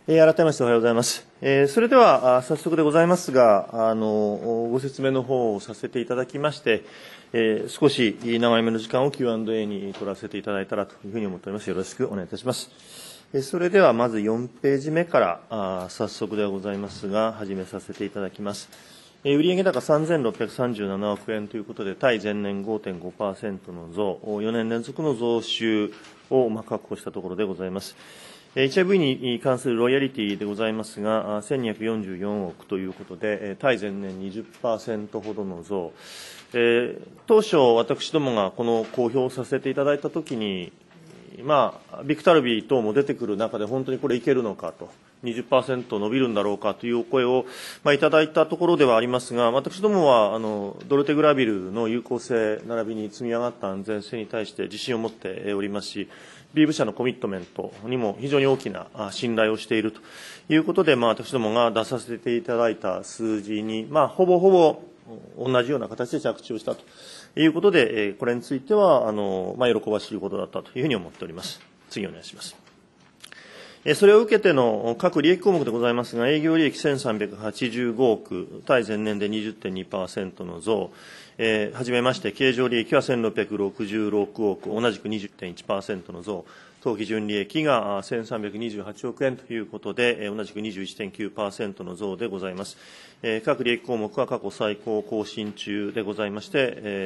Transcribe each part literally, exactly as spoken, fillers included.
改めましておはようございます。それでは早速でございますが、あのご説明の方をさせていただきまして、少し長めの時間を キューアンドエー に取らせていただいたらというふうに思っております。よろしくお願いいたします。それではまずよんページ目から早速ではございますが、始めさせていただきます。売上高さんぜんろっぴゃくさんじゅうななおくえんということで、対前年 ごてんごパーセント の増、よねん連続の増収を確保したところでございます。エイチアイブイ に関するロイヤリティでございますが、せんにひゃくよんじゅうよんおくということで、対前年 にじゅっパーセント ほどの増。えー、当初、私どもがこの公表させていただいたときに、まあ、ビクタルビー等も出てくる中で、本当にこれいけるのかと、にじゅっパーセント 伸びるんだろうかというお声を、まあ、いただいたところではありますが、私どもはあのドルテグラビルの有効性並びに積み上がった安全性に対して自信を持っておりますし、ビーブ社のコミットメントにも非常に大きな信頼をしているということで、まあ、私どもが出させていただいた数字に、まあ、ほぼほぼ同じような形で着地をしたということで、これについてはあの、まあ、喜ばしいことだったというふうに思っております。次お願いします。それを受けての各利益項目でございますが、営業利益せんさんびゃくはちじゅうごおく、対前年で にじゅってんにパーセント の増、えー、はじめまして、経常利益はせんろっぴゃくろくじゅうろくおく、同じく にじゅってんいちパーセント の増、当期純利益がせんさんびゃくにじゅうはちおくえんということで、同じく にじゅういってんきゅうパーセント の増でございます。各利益項目は過去最高更新中でございまして、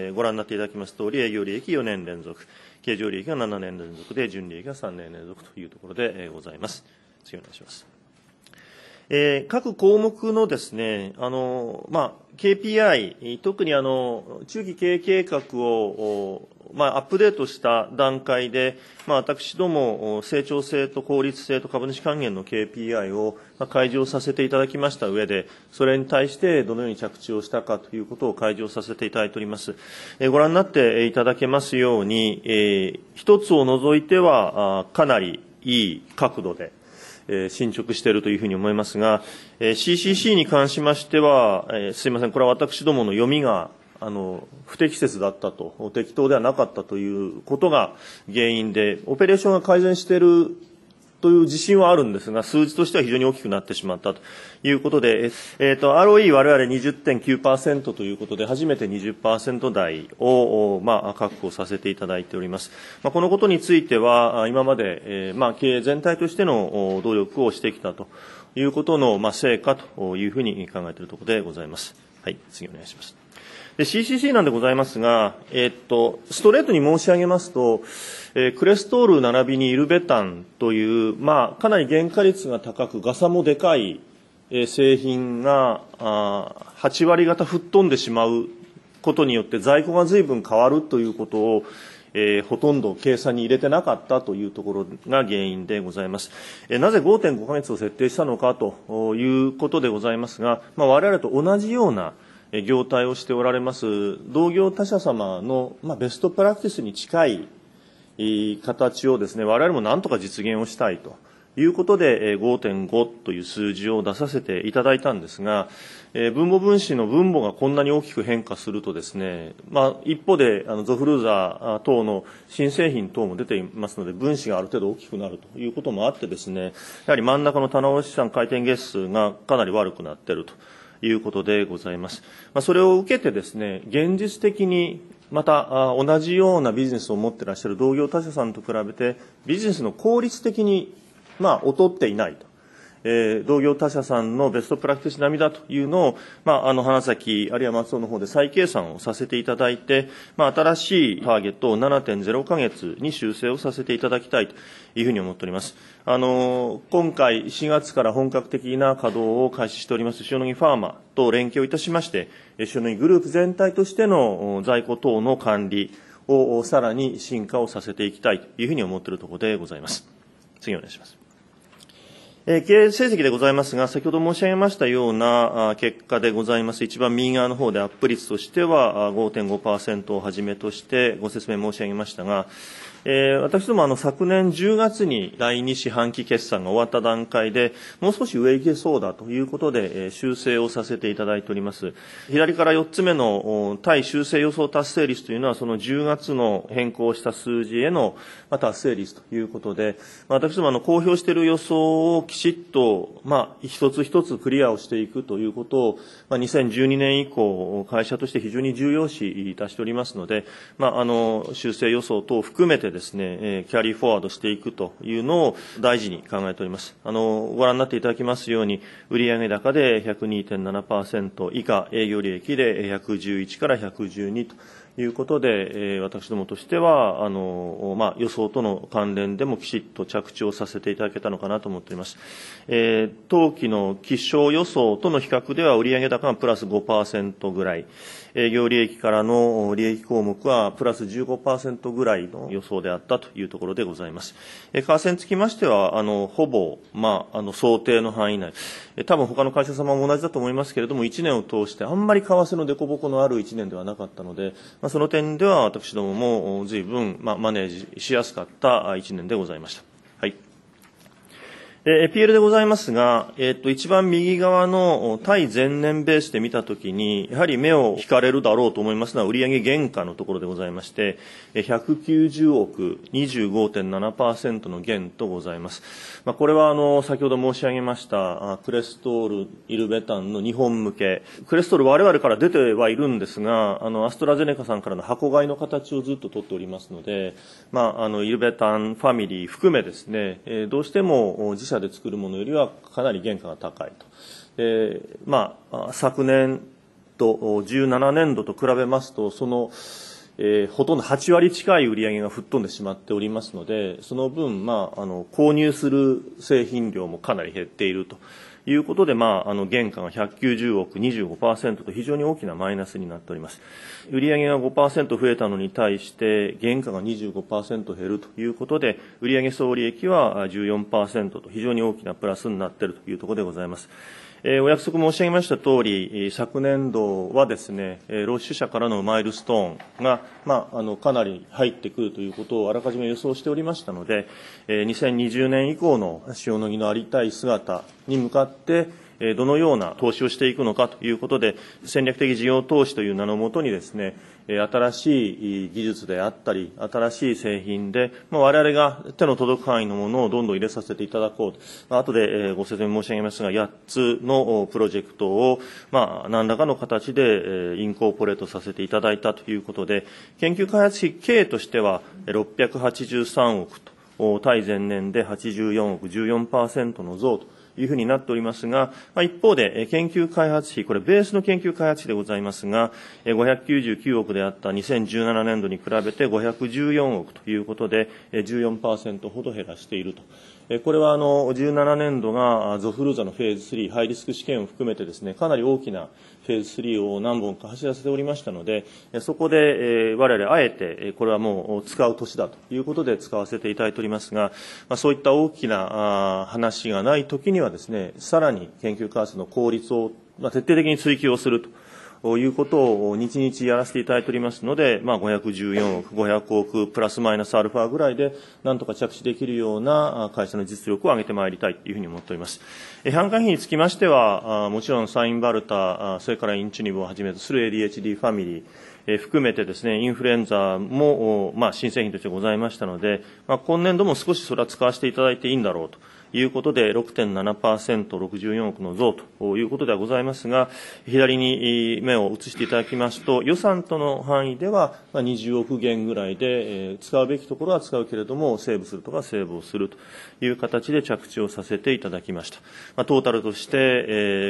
ご覧になっていただきますとおり、営業利益よねん連続、経常利益がななねん連続で、純利益がさんねん連続というところでございます。次お願いします。えー、各項目のですね、あの、まあ、ケーピーアイ、特にあの、中期経営計画を、まあ、アップデートした段階で、まあ、私ども、成長性と効率性と株主還元の ケーピーアイ を開示をさせていただきました上で、それに対してどのように着地をしたかということを開示をさせていただいております。えー、ご覧になっていただけますように、えー、一つを除いては、かなりいい角度で、進捗しているというふうに思いますが、シーシーシー に関しましては、すみません、これは私どもの読みがあの不適切だったと、適当ではなかったということが原因で、オペレーションが改善しているという自信はあるんですが、数字としては非常に大きくなってしまったということで、えー、と アールオーイー 我々 にじゅってんきゅうパーセント ということで、初めて にじゅっパーセント 台を、まあ、確保させていただいております。まあ、このことについては、今まで、えーまあ、経営全体としての努力をしてきたということの、まあ、成果というふうに考えているところでございます。はい、次お願いします。で シーシーシー なんでございますが、えー、っと、ストレートに申し上げますと、えー、クレストール並びにイルベタンという、まあ、かなり原価率が高く、ガサもでかい、えー、製品があはちわり方吹っ飛んでしまうことによって在庫が随分変わるということを、えー、ほとんど計算に入れてなかったというところが原因でございます。えー、なぜ ごてんご ヶ月を設定したのかということでございますが、まあ、我々と同じような業態をしておられます同業他社様の、まあ、ベストプラクティスに近い形をですね、我々も何とか実現をしたいということで ごてんご という数字を出させていただいたんですが、分母分子の分母がこんなに大きく変化するとですね、まあ、一方であのゾフルーザー等の新製品等も出ていますので、分子がある程度大きくなるということもあってですね、やはり真ん中の棚卸資産回転月数がかなり悪くなっているということでございます。まあ、それを受けてですね、現実的にまた同じようなビジネスを持っていらっしゃる同業他社さんと比べて、ビジネスの効率的にまあ劣っていないと。えー、同業他社さんのベストプラクティス並みだというのを、まあ、あの花咲あるいは松尾の方で再計算をさせていただいて、まあ、新しいターゲットを ななてんゼロ ヶ月に修正をさせていただきたいというふうに思っております。あの今回しがつから本格的な稼働を開始しております塩野義ファーマと連携をいたしまして、塩野義グループ全体としての在庫等の管理をさらに進化をさせていきたいというふうに思っているところでございます。次お願いします。経営成績でございますが、先ほど申し上げましたような結果でございます。一番右側の方でアップ率としては ごてんごパーセント をはじめとしてご説明申し上げましたが、えー、私どもあの昨年じゅうがつにだいに四半期決算が終わった段階で、もう少し上行けそうだということで、えー、修正をさせていただいております。左からよっつめの対修正予想達成率というのは、そのじゅうがつの変更した数字への達成率ということで、私どもあの公表している予想をきちっと、まあ、一つ一つクリアをしていくということを、まあ、にせんじゅうにねん以降、会社として非常に重要視いたしておりますので、まあ、あの、修正予想等を含めてですね、えー、キャリーフォワードしていくというのを大事に考えております。あの、ご覧になっていただきますように、売上高で ひゃくにてんななパーセント 以下、営業利益でひゃくじゅういちからひゃくじゅうにということで、えー、私どもとしては、あの、まあ、予想との関連でもきちっと着地をさせていただけたのかなと思っております。えー、当期の期初予想との比較では、売上高がプラス ごパーセント ぐらい、営業利益からの利益項目はプラス じゅうごパーセント ぐらいの予想であったというところでございます。えー、為替につきましては、あの、ほぼ、まあ、あの、想定の範囲内、えー、多分他の会社様も同じだと思いますけれども、いちねんを通してあんまり為替の凸凹のあるいちねんではなかったので、まあ、その点では私どもも随分、まあ、マネージしやすかったいちねんでございました。はい。で、ピーエル でございますが、えっと、一番右側の対前年ベースで見たときに、やはり目を引かれるだろうと思いますのは、売上原価のところでございまして、ひゃくきゅうじゅうおく、にじゅうごてんななパーセント の減とございます。まあ、これは、あの、先ほど申し上げました、クレストール、イルベタンの日本向け。クレストール我々から出てはいるんですが、あの、アストラゼネカさんからの箱買いの形をずっと取っておりますので、まあ、あの、イルベタンファミリー含めですね、えー、どうしても自社で作るものよりはかなり原価が高いと。えー、まあ、昨年とじゅうななねんどと比べますと、その、えー、ほとんどはちわり近い売り上げが吹っ飛んでしまっておりますので、その分、まあ、あの、購入する製品量もかなり減っているということで、まあ、あの、原価がひゃくきゅうじゅうおく、にじゅうごパーセント と非常に大きなマイナスになっております。売上が ごパーセント 増えたのに対して、原価が にじゅうごパーセント 減るということで、売上総利益は じゅうよんパーセント と非常に大きなプラスになっているというところでございます。えー、お約束申し上げました通り、昨年度はですね、ロッシュ社からのマイルストーンが、まあ、あの、かなり入ってくるということをあらかじめ予想しておりましたので、にせんにじゅうねん以降の塩野義のありたい姿に向かって、どのような投資をしていくのかということで、戦略的事業投資という名のもとにですね、新しい技術であったり、新しい製品で、まあ、我々が手の届く範囲のものをどんどん入れさせていただこうと。まあ、後でご説明申し上げますが、やっつのプロジェクトを、まあ、何らかの形でインコーポレートさせていただいたということで、研究開発費計としてはろっぴゃくはちじゅうさんおくと、対前年ではちじゅうよんおく、じゅうよんパーセント の増というふうになっておりますが、まあ、一方で研究開発費、これベースの研究開発費でございますが、ごひゃくきゅうじゅうきゅうおくであったにせんじゅうななねんどに比べてごひゃくじゅうよんおくということで、じゅうよんパーセント ほど減らしていると。これはあのじゅうななねんどがゾフルーザのフェーズスリー、ハイリスク試験を含めてですね、かなり大きなフェーズスリーを何本か走らせておりましたので、そこで我々あえてこれはもう使う年だということで使わせていただいておりますが、そういった大きな話がないときにはですね、さらに研究開発の効率を徹底的に追求をすると。ということを日々やらせていただいておりますので、まあ、ごひゃくじゅうよんおく、ごひゃくおくプラスマイナスアルファぐらいで、なんとか着地できるような会社の実力を上げてまいりたいというふうに思っております。販管費につきましては、もちろんサインバルタ、それからインチュニブをはじめとする エーディーエイチディー ファミリー、えー、含めてですね、インフルエンザも、まあ、新製品としてございましたので、まあ、今年度も少しそれは使わせていただいていいんだろうと。いうことで ろくてんななパーセント、ろくじゅうよんおくの増ということではございますが、左に目を移していただきますと、予算との範囲ではにじゅうおくげんぐらいで、使うべきところは使うけれども、セーブするとかセーブをするという形で着地をさせていただきました。まあ、トータルとして、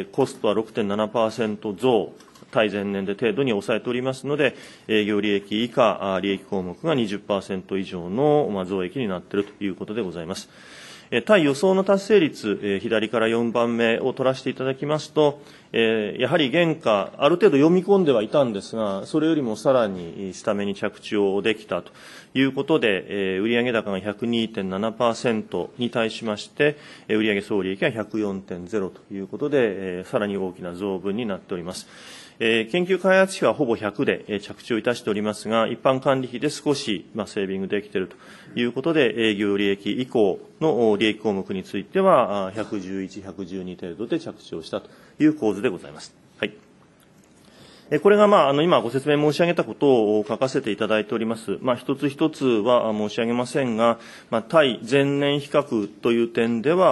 コストは ろくてんななパーセント 増、対前年で程度に抑えておりますので、営業利益以下、利益項目が にじゅっパーセント 以上の増益になっているということでございます。対予想の達成率、左からよんばんめを取らせていただきますと、やはり原価、ある程度読み込んではいたんですが、それよりもさらに下目に着地をできたということで、売上高が ひゃくにてんななパーセント に対しまして、売上総利益が ひゃくよんてんゼロ ということで、さらに大きな増分になっております。研究開発費はほぼひゃくで着地をいたしておりますが、一般管理費で少しセービングできているということで、営業利益以降の利益項目については、ひゃくじゅういち、ひゃくじゅうに程度で着地をしたという構図でございます。はい。これが、まあ、あの、今ご説明申し上げたことを書かせていただいております。まあ、一つ一つは申し上げませんが、まあ、対前年比較という点では、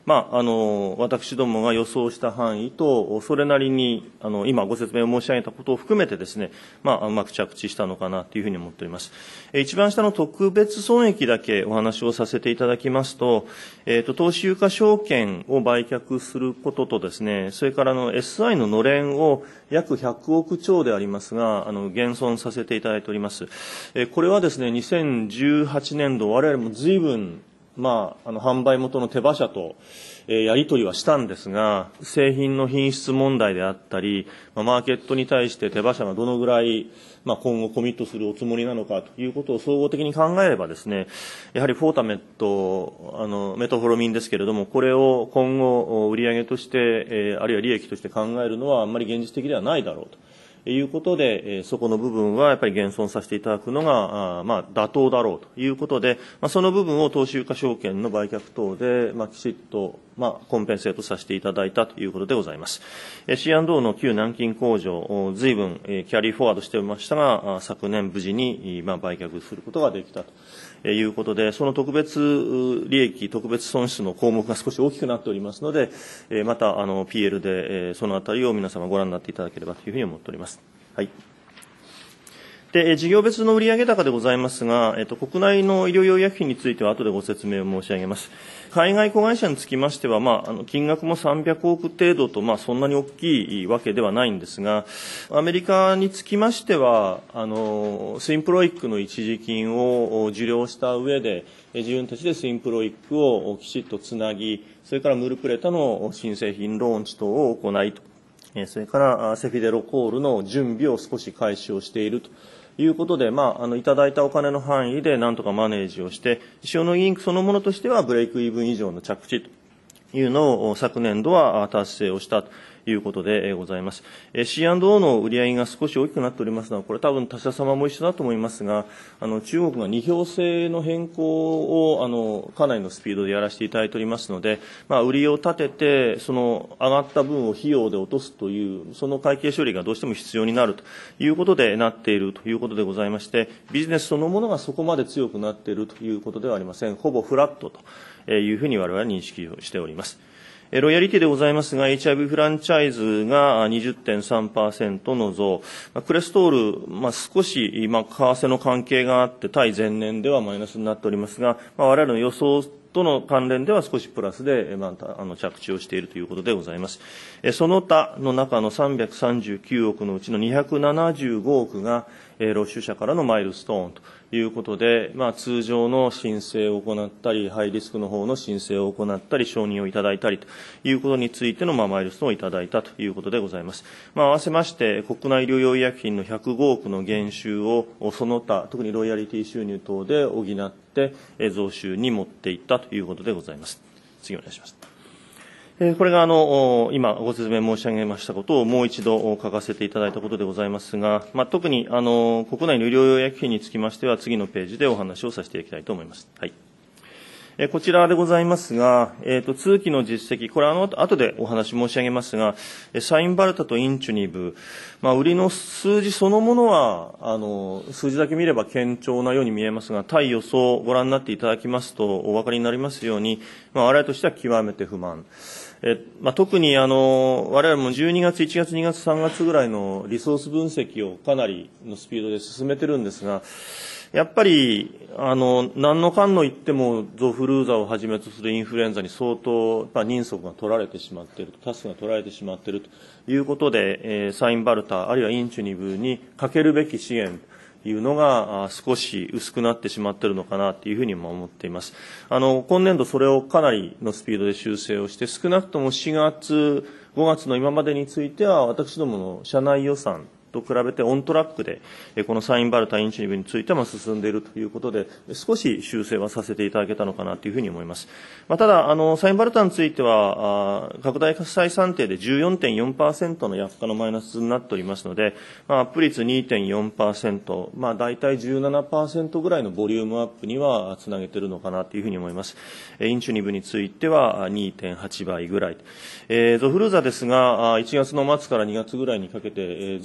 まあ、あの私どもが予想した範囲と、それなりにあの今、ご説明を申し上げたことを含めてですね、まあ、うまく着地したのかなというふうに思っております。一番下の特別損益だけお話をさせていただきますと、えー、と投資有価証券を売却することとですね、それからあの エスアイ ののれんを約ひゃくおくちょうでありますが、あの減損させていただいております。えー、これはですね、にせんじゅうはちねんど、我々も随分まあ、あの販売元の手羽社と、えー、やり取りはしたんですが、製品の品質問題であったり、まあ、マーケットに対して手羽社がどのぐらい、まあ、今後コミットするおつもりなのかということを総合的に考えればですね、やはりフォータメット、あのメトフォロミンですけれども、これを今後売上として、えー、あるいは利益として考えるのはあんまり現実的ではないだろうと。いうことで、そこの部分はやっぱり減損させていただくのが、まあ、妥当だろうということで、まあ、その部分を投資有価証券の売却等で、まあ、きちっと、まあ、コンペンセートさせていただいたということでございます。シーアンドオー の旧南京工場、随分キャリーフォワードしておりましたが、昨年無事に、まあ、売却することができたということで、その特別利益、特別損失の項目が少し大きくなっておりますので、またあの ピーエル でそのあたりを皆様ご覧になっていただければというふうに思っております。はい。で、事業別の売上高でございますが、えっと、国内の医療用医薬品については後でご説明を申し上げます。海外子会社につきましては、まあ、あの、金額もさんびゃくおく程度と、まあ、そんなに大きいわけではないんですが、アメリカにつきましては、あの、スインプロイックの一時金を受領した上で、自分たちでスインプロイックをきちっとつなぎ、それからムルプレタの新製品ローンチ等を行いと、それからセフィデロコールの準備を少し開始をしているということで、まあ、あの、いただいたお金の範囲でなんとかマネージをして、塩野義インクそのものとしてはブレイクイーブン以上の着地というのを昨年度は達成をしたということでございます。シーアンドオー の売り上げが少し大きくなっておりますのは、これ多分他社様も一緒だと思いますが、あの、中国がに票制の変更を、あの、かなりのスピードでやらせていただいておりますので、まあ、売りを立てて、その上がった分を費用で落とすという、その会計処理がどうしても必要になるということでなっているということでございまして、ビジネスそのものがそこまで強くなっているということではありません。ほぼフラットというふうに我々は認識をしております。ロイヤリティでございますが、エイチアイブイ フランチャイズが にじゅってんさんパーセント の増、クレストール、まあ、少し、まあ、為替の関係があって、対前年ではマイナスになっておりますが、まあ、我々の予想との関連では少しプラスで、まあ、あの着地をしているということでございます。その他の中のさんびゃくさんじゅうきゅうおくのうちのにひゃくななじゅうごおくが、ロッシュ社からのマイルストーンということで、まあ、通常の申請を行ったり、ハイリスクの方の申請を行ったり、承認をいただいたりということについての、まあ、マイルストーンをいただいたということでございます。まあ、合わせまして、国内医療用医薬品のひゃくごおくの減収を、その他、特にロイヤリティ収入等で補って、増収に持っていったということでございます。次お願いします。これがあの今ご説明申し上げましたことをもう一度書かせていただいたことでございますが、まあ、特にあの国内の医療用薬品につきましては次のページでお話をさせていただきたいと思います。はい。こちらでございますが、えっと、通期の実績、これあの、後でお話申し上げますが、サインバルタとインチュニブ、まあ、売りの数字そのものは、あの、数字だけ見れば堅調なように見えますが、対予想をご覧になっていただきますと、お分かりになりますように、まあ、我々としては極めて不満。えまあ、特にあの我々もじゅうにがつ、いちがつ、にがつ、さんがつぐらいのリソース分析をかなりのスピードで進めてるんですが、やっぱりあの何のかんの言ってもゾフルーザをはじめとするインフルエンザに相当、まあ、人足が取られてしまっている、タスクが取られてしまっているということで、えー、サインバルタあるいはインチュニブにかけるべき支援というのが少し薄くなってしまっているのかなというふうにも思っています。あの今年度それをかなりのスピードで修正をして、少なくともしがつ、ごがつの今までについては私どもの社内予算と比べてオントラックでこのサインバルタインチュニブについては進んでいるということで、少し修正はさせていただけたのかなというふうに思います。まあ、ただあのサインバルタについては拡大歳算定で じゅうよんてんよんパーセント の薬価のマイナスになっておりますので、まあ、アップ率 にてんよんパーセント、まあ、大体 じゅうななパーセント ぐらいのボリュームアップにはつなげているのかなというふうに思います。インチュニブについては にてんはちばいぐらい、えー、ゾフルーザですがいちがつの末からにがつぐらいにかけて、えー、随分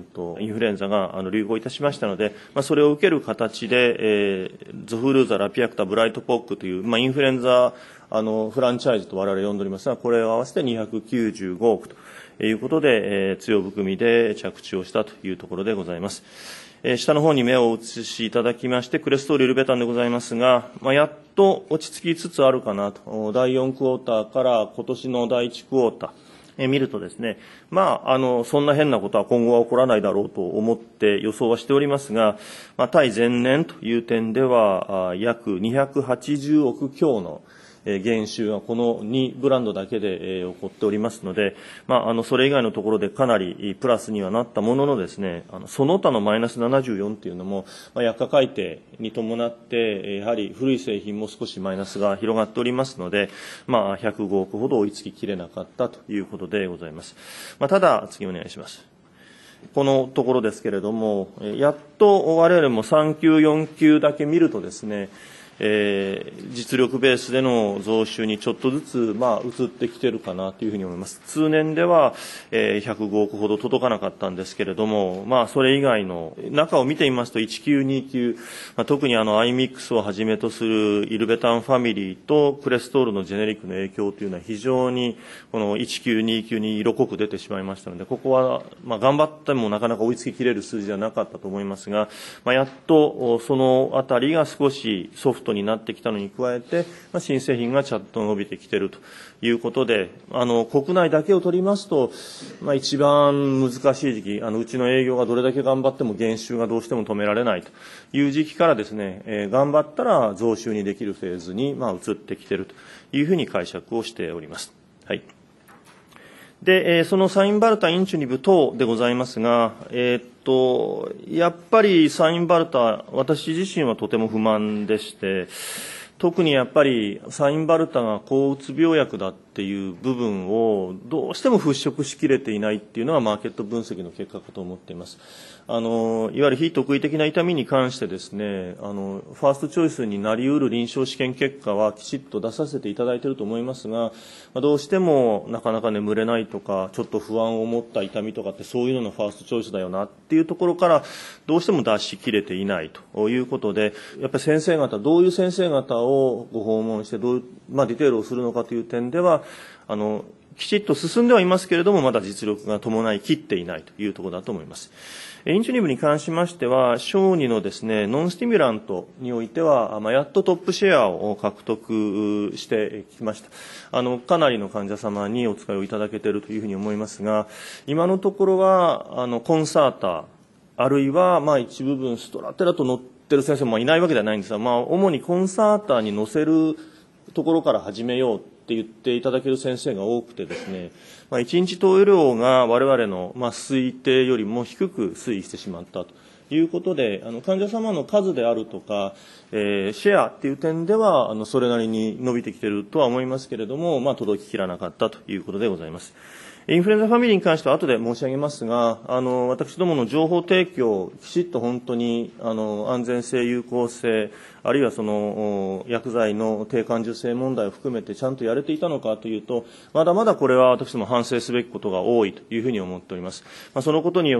とインフルエンザがあの流行いたしましたので、まあ、それを受ける形で、えー、ゾフルーザ、ラピアクタ、ブライトポックという、まあ、インフルエンザあのフランチャイズと我々呼んでおりますが、これを合わせてにひゃくきゅうじゅうごおくということで、えー、強含みで着地をしたというところでございます。えー、下の方に目を移しいただきまして、クレストールイルベタンでございますが、まあ、やっと落ち着きつつあるかなと、だいよんクォーターから今年のだいいちクォーター、えー、見るとですね、まあ、あの、そんな変なことは今後は起こらないだろうと思って予想はしておりますが、まあ、対前年という点では、約にひゃくはちじゅうおく強の減収がこのにブランドだけで起こっておりますので、まあ、あのそれ以外のところでかなりプラスにはなったもののですね、あのその他のマイナスななじゅうよんというのも、まあ、薬価改定に伴ってやはり古い製品も少しマイナスが広がっておりますので、まあ、ひゃくごおくほど追いつききれなかったということでございます。まあ、ただ次お願いします。このところですけれども、やっと我々もさん級よん級だけ見るとですね、えー、実力ベースでの増収にちょっとずつ、まあ、移ってきてるかなというふうに思います。通年では、えー、ひゃくごおくほど届かなかったんですけれども、まあ、それ以外の中を見てみますと、いち級、に級、まあ、特にあの、アイミックスをはじめとするイルベタンファミリーとクレストールのジェネリックの影響というのは非常に、このいち級、に級に色濃く出てしまいましたので、ここは、まあ、頑張ってもなかなか追いつききれる数字ではなかったと思いますが、まあ、やっとそのあたりが少しソフトになってきたのに加えて、まあ、新製品がちゃんと伸びてきているということで、あの国内だけを取りますと、まあ、一番難しい時期、あのうちの営業がどれだけ頑張っても減収がどうしても止められないという時期からですね、えー、頑張ったら増収にできるフェーズに、まあ、移ってきているというふうに解釈をしております。はい。で、そのサインバルタ、インチュニブ等でございますが、えー、っと、やっぱりサインバルタ、私自身はとても不満でして、特にやっぱりサインバルタが抗うつ病薬だっていう部分をどうしても払拭しきれていないっていうのがマーケット分析の結果かと思っています。あの、いわゆる非特異的な痛みに関してですね、あの、ファーストチョイスになり得る臨床試験結果はきちっと出させていただいていると思いますが、どうしてもなかなか眠れないとか、ちょっと不安を持った痛みとかってそういうののファーストチョイスだよなっていうところからどうしても出しきれていないということで、やっぱり先生方、どういう先生方をご訪問してどういう、まあ、ディテールをするのかという点では、あの、きちっと進んではいますけれども、まだ実力が伴い切っていないというところだと思います。インチュニブに関しましては、小児のですね、ノンスティミュラントにおいては、まあ、やっとトップシェアを獲得してきました。あの、かなりの患者様にお使いをいただけているというふうに思いますが、今のところは、あの、コンサーター、あるいは、まあ、一部分ストラテラと乗ってる先生もいないわけではないんですが、まあ、主にコンサーターに乗せるところから始めようって言っていただける先生が多くてですね、まあ、いちにち投与量が我々の、まあ、推定よりも低く推移してしまったということで、あの患者様の数であるとか、えー、シェアっていう点ではあのそれなりに伸びてきているとは思いますけれども、まあ、届ききらなかったということでございます。インフルエンザファミリーに関しては後で申し上げますが、あの、私どもの情報提供、きちっと本当に、あの、安全性、有効性、あるいはその、薬剤の低感受性問題を含めてちゃんとやれていたのかというと、まだまだこれは私ども反省すべきことが多いというふうに思っております。まあ、そのことによって、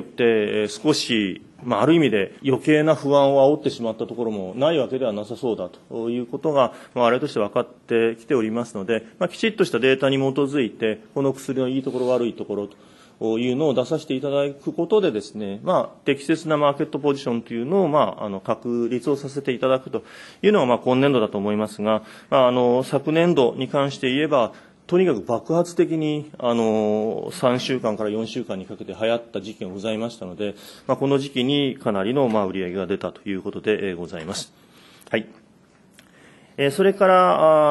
少し、まあ、ある意味で余計な不安を煽ってしまったところもないわけではなさそうだということが、まあ、我々として分かってきておりますので、まあ、きちっとしたデータに基づいて、この薬のいいところ、悪いところというのを出させていただくことでですね、まあ、適切なマーケットポジションというのを、まあ、あの、確立をさせていただくというのが、まあ、今年度だと思いますが、まあ、あの、昨年度に関して言えば、とにかく爆発的に、あの、さんしゅうかんからよんしゅうかんにかけて流行った時期がございましたので、まあ、この時期にかなりの、まあ、売り上げが出たということでございます。はい。それから、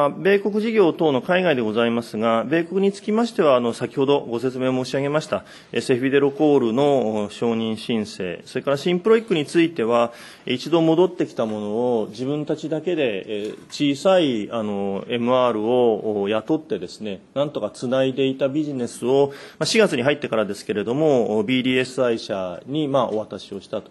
米国事業等の海外でございますが、米国につきましては、あの、先ほどご説明申し上げました、セフィデロコールの承認申請、それからシンプロイックについては、一度戻ってきたものを自分たちだけで小さい、あの、エムアール を雇ってですね、なんとかつないでいたビジネスを、しがつに入ってからですけれども、ビーディーエスアイ 社に、まあ、お渡しをしたと。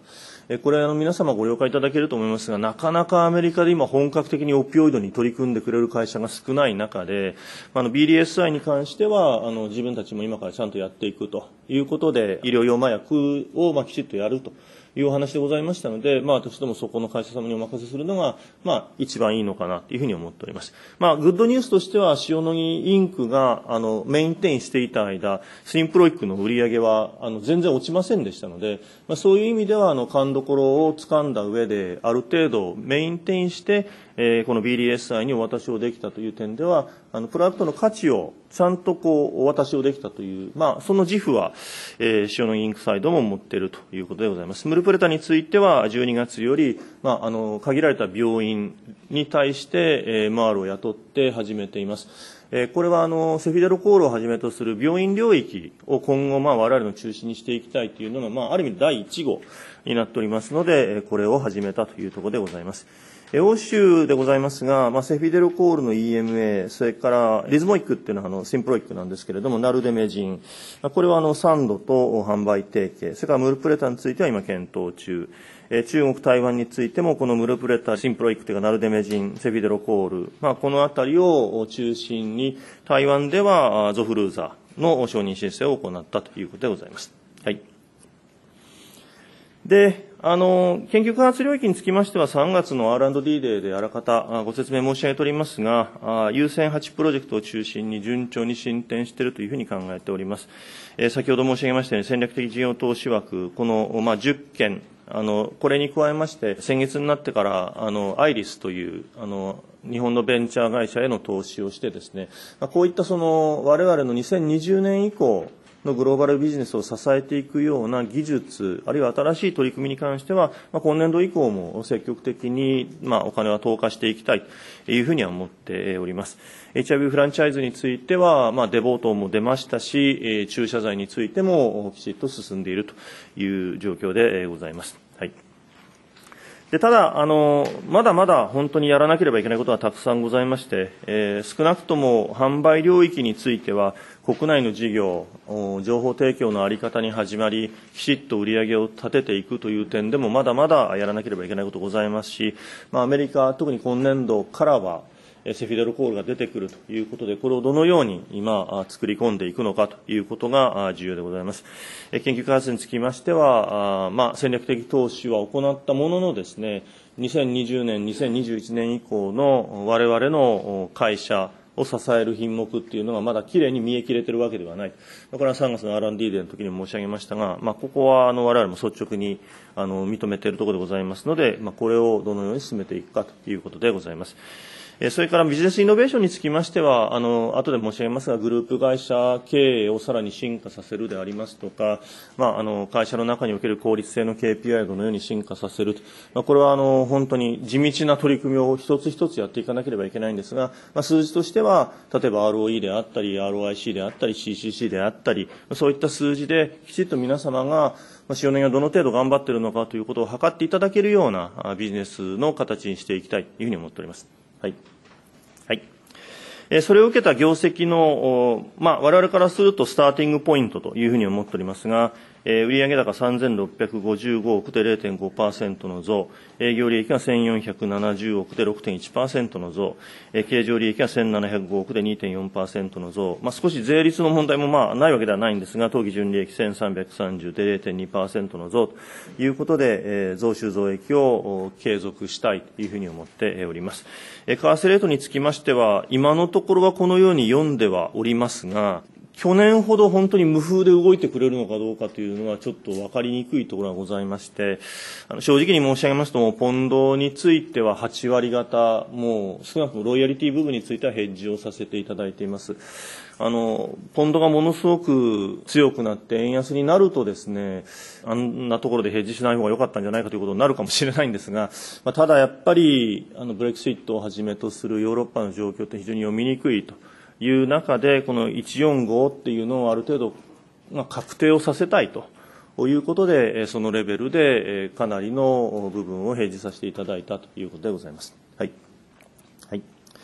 これ、あの、皆様ご了解いただけると思いますが、なかなかアメリカで今本格的にオピオイドに取り組んでくれる会社が少ない中で、あの、ビーディーエスアイ に関しては、あの、自分たちも今からちゃんとやっていくということで、医療用麻薬を、まあ、きちっとやるというお話でございましたので、まあ、私どもそこの会社様にお任せするのが、まあ、一番いいのかなというふうに思っております。まあ、グッドニュースとしては、塩野義インクが、あの、メインテインしていた間、シンプロイックの売り上げは、あの、全然落ちませんでしたので、まあ、そういう意味では、あの、勘どころを掴んだ上で、ある程度メインテインして、えー、この ビーディーエスアイ にお渡しをできたという点では、あの、プロダクトの価値をちゃんとこう、お渡しをできたという、まあ、その自負は、えー、塩野義インクサイドも持っているということでございます。ムルプレタについては、じゅうにがつより、まあ、あの、限られた病院に対して、えー、マールを雇って始めています。えー、これは、あの、セフィデロコールをはじめとする病院領域を今後、まあ、我々の中心にしていきたいというのが、まあ、ある意味第一号になっておりますので、これを始めたというところでございます。欧州でございますが、まあ、セフィデロコールの イーエムエー、それからリズモイックっていうのはあのシンプロイックなんですけれども、ナルデメジン、これはあのサンドと販売提携、それからムルプレタについては今検討中、え中国、台湾についてもこのムルプレタ、シンプロイックというかナルデメジン、セフィデロコール、まあ、このあたりを中心に台湾ではゾフルーザの承認申請を行ったということでございます。はい。で、あの、研究開発領域につきましては、さんがつの アールアンドディー デーであらかたご説明申し上げておりますが、優先はちプロジェクトを中心に順調に進展しているというふうに考えております。えー、先ほど申し上げましたように、戦略的事業投資枠、この、まあ、じゅっけん、あの、これに加えまして、先月になってから、あの、アイリスという、あの、日本のベンチャー会社への投資をしてですね、まあ、こういったその、我々のにせんにじゅうねん以降、のグローバルビジネスを支えていくような技術、あるいは新しい取り組みに関しては、まあ、今年度以降も積極的に、まあ、お金は投下していきたいというふうには思っております。エイチアイブイ フランチャイズについては、まあ、デボートも出ましたし、注射剤についてもきちっと進んでいるという状況でございます。はい。でただあの、まだまだ本当にやらなければいけないことはたくさんございまして、えー、少なくとも販売領域については、国内の事業、情報提供の在り方に始まり、きちっと売り上げを立てていくという点でも、まだまだやらなければいけないことございますし、まあ、アメリカ、特に今年度からは、セフィデロコールが出てくるということで、これをどのように今、作り込んでいくのかということが重要でございます。研究開発につきましては、まあ、戦略的投資は行ったもののですね、にせんにじゅうねん、にせんにじゅういちねん以降の我々の会社を支える品目っていうのがまだきれいに見え切れているわけではない。これはさんがつの アールアンドディー デーの時にも申し上げましたが、まあ、ここはあの我々も率直にあの認めているところでございますので、まあ、これをどのように進めていくかということでございます。それからビジネスイノベーションにつきましては、あの、後で申し上げますが、グループ会社経営をさらに進化させるでありますとか、まあ、あの、会社の中における効率性の ケーピーアイ をどのように進化させると。まあ、これは、あの、本当に地道な取り組みを一つ一つやっていかなければいけないんですが、まあ、数字としては、例えば アールオーイー であったり、アールオーアイシー であったり、シーシーシー であったり、そういった数字で、きちっと皆様が、塩野義がどの程度頑張っているのかということを測っていただけるようなビジネスの形にしていきたいというふうに思っております。はい。はい。それを受けた業績の、まあ、我々からするとスターティングポイントというふうに思っておりますが、売上高さんぜんろっぴゃくごじゅうごおくで れいてんごパーセント の増、営業利益がせんよんひゃくななじゅうおくで ろくてんいちパーセント の増、経常利益がせんななひゃくごおくで にてんよんパーセント の増、まあ、少し税率の問題もまあないわけではないんですが、当期純利益せんさんびゃくさんじゅうで れいてんにパーセント の増ということで、増収増益を継続したいというふうに思っております。為替レートにつきましては、今のところはこのように読んではおりますが、去年ほど本当に無風で動いてくれるのかどうかというのはちょっと分かりにくいところがございまして、あの正直に申し上げますとも、ポンドについてははちわり方、もう少なくともロイヤリティ部分についてはヘッジをさせていただいています。あの、ポンドがものすごく強くなって円安になるとですね、あんなところでヘッジしない方が良かったんじゃないかということになるかもしれないんですが、まあ、ただやっぱり、あの、ブレクシットをはじめとするヨーロッパの状況って非常に読みにくいという中で、このいちよんごっていうのをある程度、まあ、確定をさせたいということで、そのレベルでかなりの部分をヘッジさせていただいたということでございます。はい。はい。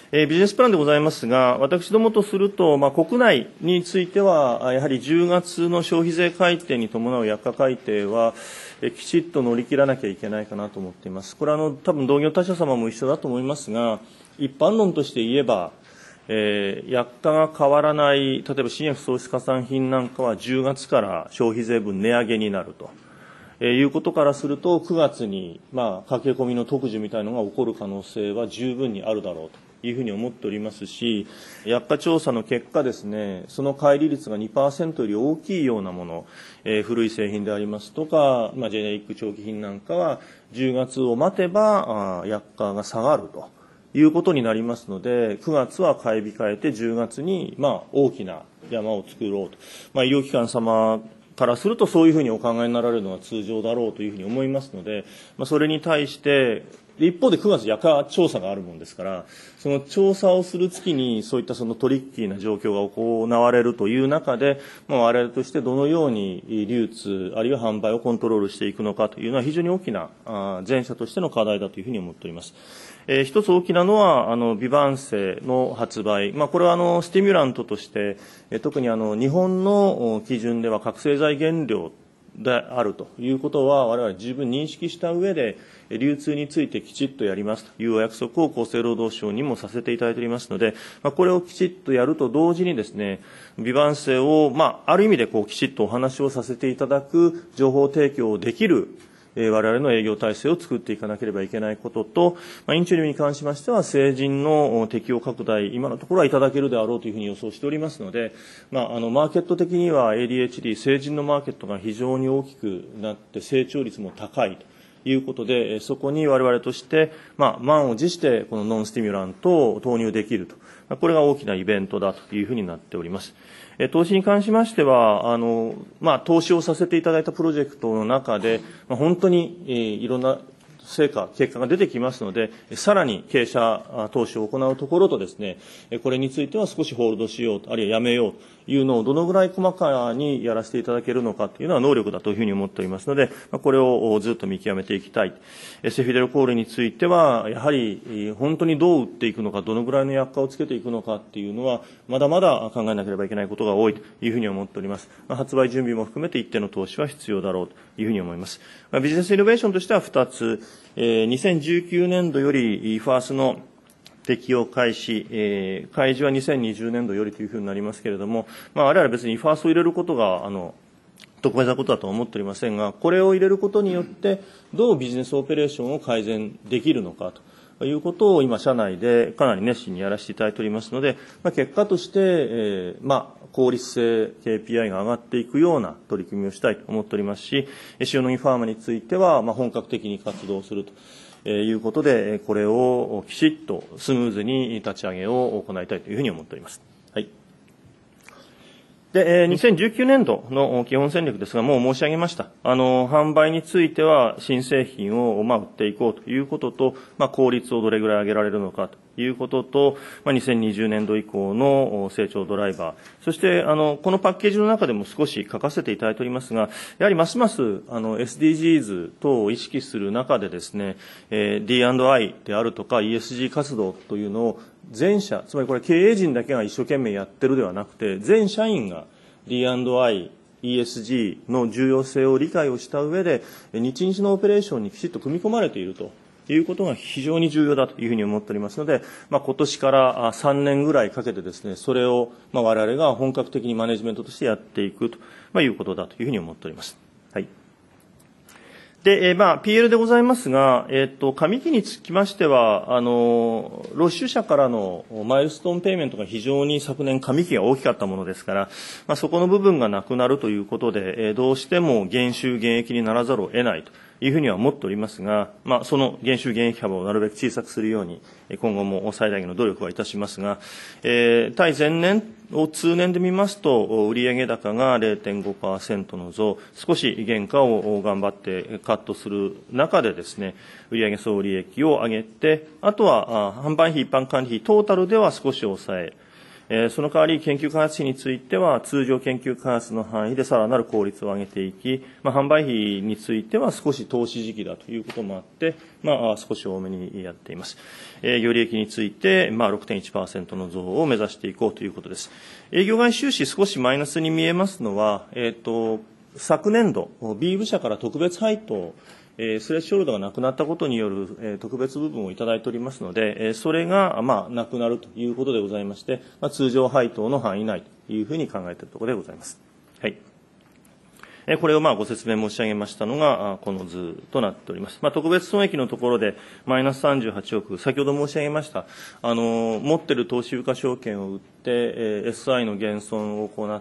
えー、ビジネスプランでございますが、私どもとすると、まあ、国内については、やはりじゅうがつの消費税改定に伴う薬価改定は、えー、きちっと乗り切らなきゃいけないかなと思っています。これはあの多分同業他社様も一緒だと思いますが、一般論として言えば、えー、薬価が変わらない、例えば新薬創出加算品なんかはじゅうがつから消費税分値上げになると。えー、いうことからすると、くがつに、まあ、駆け込みの特需みたいなのが起こる可能性は十分にあるだろうというふうに思っておりますし、薬価調査の結果ですね、その乖離率が にパーセント より大きいようなもの、えー、古い製品でありますとか、まあ、ジェネリック長期品なんかは、じゅうがつを待てば、あ薬価が下がるということになりますので、くがつは買い控えて、じゅうがつに、まあ、大きな山を作ろうと。まあ、医療機関様からするとそういうふうにお考えになられるのが通常だろうというふうに思いますので、まあ、それに対して、一方でくがつ薬価調査があるもんですから、その調査をする月にそういったそのトリッキーな状況が行われるという中で、まあ、我々としてどのように流通、あるいは販売をコントロールしていくのかというのは非常に大きな前者としての課題だというふうに思っております。えー、一つ大きなのは、あの、ビバンセの発売。まあ、これは、あの、スティミュラントとして、えー、特に、あの、日本の基準では覚醒剤原料であるということは、我々十分認識した上で、流通についてきちっとやりますというお約束を厚生労働省にもさせていただいておりますので、まあ、これをきちっとやると同時にですね、ビバンセを、まあ、ある意味でこう、きちっとお話をさせていただく情報提供できる我々の営業体制を作っていかなければいけないことと、まあ、インチュリムに関しましては、成人の適用拡大、今のところはいただけるであろうというふうに予想しておりますので、まあ、あの、マーケット的には エーディーエイチディー、成人のマーケットが非常に大きくなって、成長率も高いということで、そこに我々として、まあ、満を持して、このノンスティミュラントを投入できると。これが大きなイベントだというふうになっております。投資に関しましては、あの、まあ、投資をさせていただいたプロジェクトの中で、まあ、本当に、えー、いろんな成果、結果が出てきますので、さらに傾斜投資を行うところとですね、これについては少しホールドしようと、あるいはやめようというのをどのぐらい細かにやらせていただけるのかというのは能力だというふうに思っておりますので、これをずっと見極めていきたい。セフィデルコールについては、やはり本当にどう打っていくのか、どのぐらいの薬価をつけていくのかっていうのは、まだまだ考えなければいけないことが多いというふうに思っております。発売準備も含めて一定の投資は必要だろうというふうに思います。ビジネスイノベーションとしてはふたつ、にせんじゅうきゅうねんどよりファースの適用開始、えー、開示はにせんにじゅうねんどよりというふうになりますけれども、まあ、我々は別にファーストを入れることが、あの、特別なことだとは思っておりませんが、これを入れることによって、どうビジネスオペレーションを改善できるのかということを今、社内でかなり熱心にやらせていただいておりますので、まあ、結果として、えー、まあ、効率性 ケーピーアイ が上がっていくような取り組みをしたいと思っておりますし、塩野義ファーマについては、まあ、本格的に活動するということで、これをきちっとスムーズに立ち上げを行いたいというふうに思っております。はい。で、にせんじゅうきゅうねんどの基本戦略ですが、もう申し上げました。あの、販売については新製品を、まあ、売っていこうということと、まあ、効率をどれぐらい上げられるのかということと、まあ、にせんにじゅうねんど以降の成長ドライバー、そして、あの、このパッケージの中でも少し書かせていただいておりますが、やはりますます、あの、エスディージーズ 等を意識する中でですね、えー、ディーアンドアイ であるとか イーエスジー 活動というのを全社、つまりこれ経営陣だけが一生懸命やってるではなくて、全社員が ディーアンドアイ、イーエスジー の重要性を理解をした上で、日々のオペレーションにきちっと組み込まれているということが非常に重要だというふうに思っておりますので、まあ、今年からさんねんぐらいかけてですね、それを、まあ、我々が本格的にマネジメントとしてやっていくと、まあ、いうことだというふうに思っております。はい。で、えー、まあ、ピーエル でございますが、えっと、上期につきましては、あの、ロッシュ社からのマイルストーンペイメントが非常に昨年上期が大きかったものですから、まあ、そこの部分がなくなるということで、えー、どうしても減収減益にならざるを得ないというふうには思っておりますが、まあ、その減収減益幅をなるべく小さくするように、今後も最大限の努力はいたしますが、えー、対前年を通年で見ますと、売上高が れいてんごパーセント の増、少し原価を頑張ってカットする中でですね、売上総利益を上げて、あとは販売費、一般管理費、トータルでは少し抑え、 その代わり研究開発費については通常研究開発の範囲でさらなる効率を上げていき、まあ、販売費については少し投資時期だということもあって、まあ、少し多めにやっています。営業利益について、まあ、ろくてんいちパーセント の増を目指していこうということです。営業外収支少しマイナスに見えますのは、えっと、昨年度 B 部社から特別配当えー、スレッシュホールドがなくなったことによる、えー、特別部分をいただいておりますので、えー、それが、まあ、なくなるということでございまして、まあ、通常配当の範囲内というふうに考えているところでございます。はい。これをまあご説明申し上げましたのが、この図となっております。まあ、特別損益のところで、マイナスさんじゅうはちおく、先ほど申し上げました、あの、持っている投資有価証券を売って、エスアイ の減損を行って、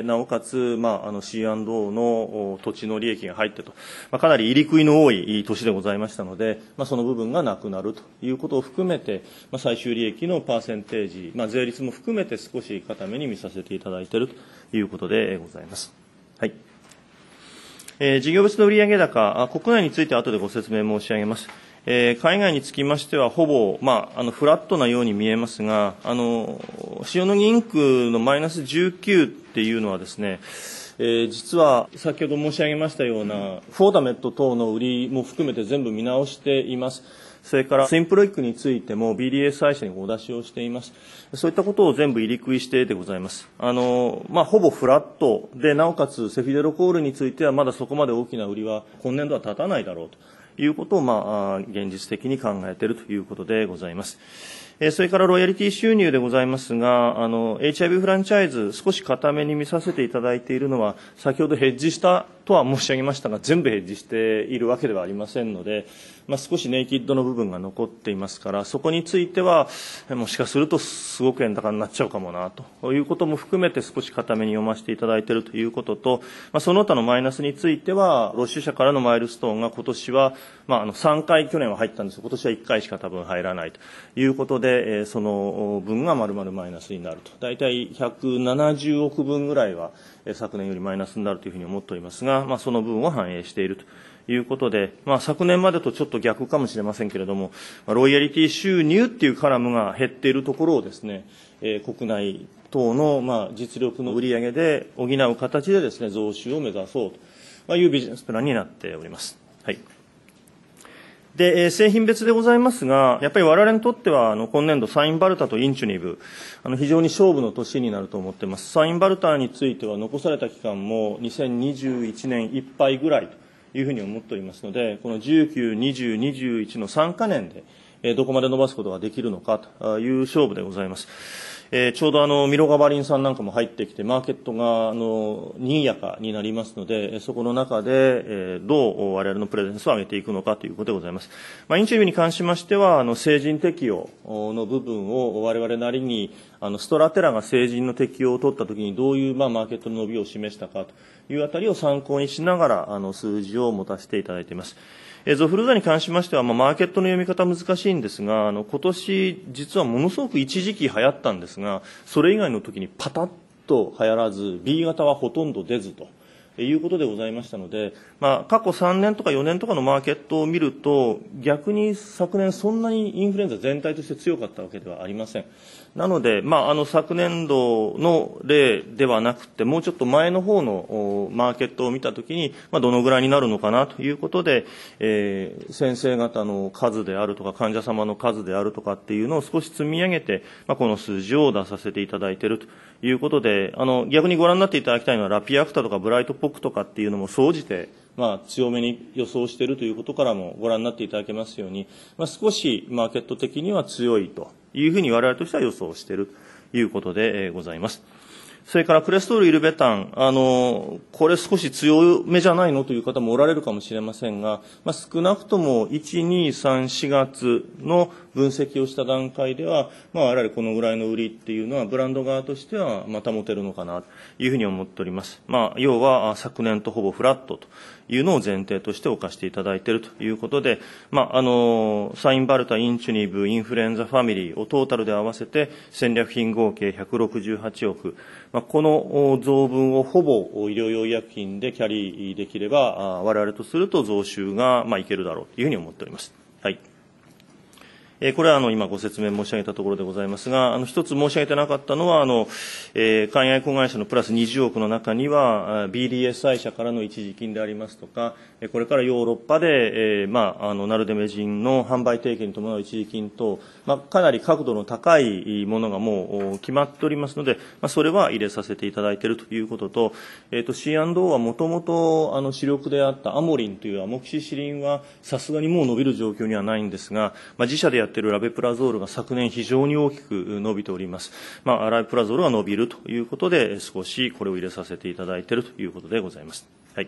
なおかつ、まあ、あの シーアンドオー の土地の利益が入ってと、まあ、かなり入り食いの多い年でございましたので、まあ、その部分がなくなるということを含めて、まあ、最終利益のパーセンテージ、まあ、税率も含めて少し固めに見させていただいているということでございます。はい。えー、事業別の売上高、国内については後でご説明申し上げます。えー、海外につきましては、ほぼ、まあ、あの、フラットなように見えますが、あの、塩野義インクのマイナスじゅうきゅうっていうのはですね、えー、実は先ほど申し上げましたような、フォーダメット等の売りも含めて全部見直しています。それからスインプロイックについても ビーディーエスアイ 社にお出しをしています。そういったことを全部入り食いしてでございます。あの、まあ、ほぼフラットで、なおかつセフィデロコールについてはまだそこまで大きな売りは今年度は立たないだろうということを、まあ、現実的に考えているということでございます。それからロイヤリティ収入でございますが、あの、エイチアイブイ フランチャイズ、少し固めに見させていただいているのは、先ほどヘッジしたとは申し上げましたが、全部ヘッジしているわけではありませんので、まあ、少しネイキッドの部分が残っていますから、そこについては、もしかするとすごく円高になっちゃうかもな、ということも含めて少し固めに読ませていただいているということと、まあ、その他のマイナスについては、ロッシュ社からのマイルストーンが今年は、まあ、あの、さんかい去年は入ったんですが、今年はいっかいしか多分入らないということで、その分が丸々マイナスになると。大体ひゃくななじゅうおくぶんぐらいは昨年よりマイナスになるというふうに思っておりますが、まあ、その分を反映しているということで、まあ、昨年までとちょっと逆かもしれませんけれども、ロイヤリティ収入っていうカラムが減っているところをですね、えー、国内等のまあ実力の売り上げで補う形でですね、増収を目指そうというビジネスプランになっております。はい。で、製品別でございますが、やっぱり我々にとっては、あの、今年度、サインバルタとインチュニブ、あの、非常に勝負の年になると思っています。サインバルタについては、残された期間もにせんにじゅういちねんいっぱいぐらいというふうに思っておりますので、このじゅうきゅう、にじゅう、にじゅういちのさんかねんで、えどこまで伸ばすことができるのかという勝負でございます。えー、ちょうどあのミロガバリンさんなんかも入ってきて、マーケットがあの賑やかになりますので、そこの中で、えー、どう我々のプレゼンスを上げていくのかということでございます。まあ、インチューブに関しましては、あの成人適用の部分を我々なりに、あのストラテラが成人の適用を取ったときにどういう、まあ、マーケットの伸びを示したかというあたりを参考にしながら、あの数字を持たせていただいています。ゾフルーザに関しましては、まあ、マーケットの読み方難しいんですが、あの今年実はものすごく一時期流行ったんですが、それ以外の時にパタッと流行らず、ビー 型はほとんど出ずということでございましたので、まあ、過去さんねんとかよねんとかのマーケットを見ると、逆に昨年そんなにインフルエンザ全体として強かったわけではありません。なので、まあ、あの昨年度の例ではなくて、もうちょっと前の方のマーケットを見たときに、まあ、どのぐらいになるのかなということで、えー、先生方の数であるとか、患者様の数であるとかっていうのを少し積み上げて、まあ、この数字を出させていただいているということで、あの逆にご覧になっていただきたいのは、ラピアクタとかブライトポックとかっていうのも総じて、まあ、強めに予想しているということからもご覧になっていただけますように、まあ、少しマーケット的には強いというふうに我々としては予想しているということでございます。それからクレストールイルベタン、あの、これ少し強めじゃないのという方もおられるかもしれませんが、まあ、少なくともいち、に、さん、しがつの分析をした段階では、まあ、我々このぐらいの売りっていうのはブランド側としてはまた保てるのかなというふうに思っております。まあ、要は昨年とほぼフラットというのを前提として置かせていただいているということで、まあ、あの、サインバルタ、インチュニブ、インフルエンザファミリーをトータルで合わせて戦略品合計ひゃくろくじゅうはちおく、まあ、この増分をほぼ医療用医薬品でキャリーできれば、我々とすると増収がまあいけるだろうというふうに思っております。はい。 これはあの今ご説明申し上げたところでございますが、あの一つ申し上げてなかったのは、あの海外子会社のプラスにじゅうおくの中には、ビーディーエスアイ 社からの一時金でありますとか、これからヨーロッパで、えーまあ、あのナルデメジンの販売提携に伴う一時金等、まあ、かなり角度の高いものがもう決まっておりますので、まあ、それは入れさせていただいているということと、えー、と シーアンドオー はもともとあの主力であったアモリンというアモキシシリンはさすがにもう伸びる状況にはないんですが、まあ、自社でやっているラベプラゾールが昨年非常に大きく伸びております。まあ、ラベプラゾールが伸びるということで、少しこれを入れさせていただいているということでございます。はい。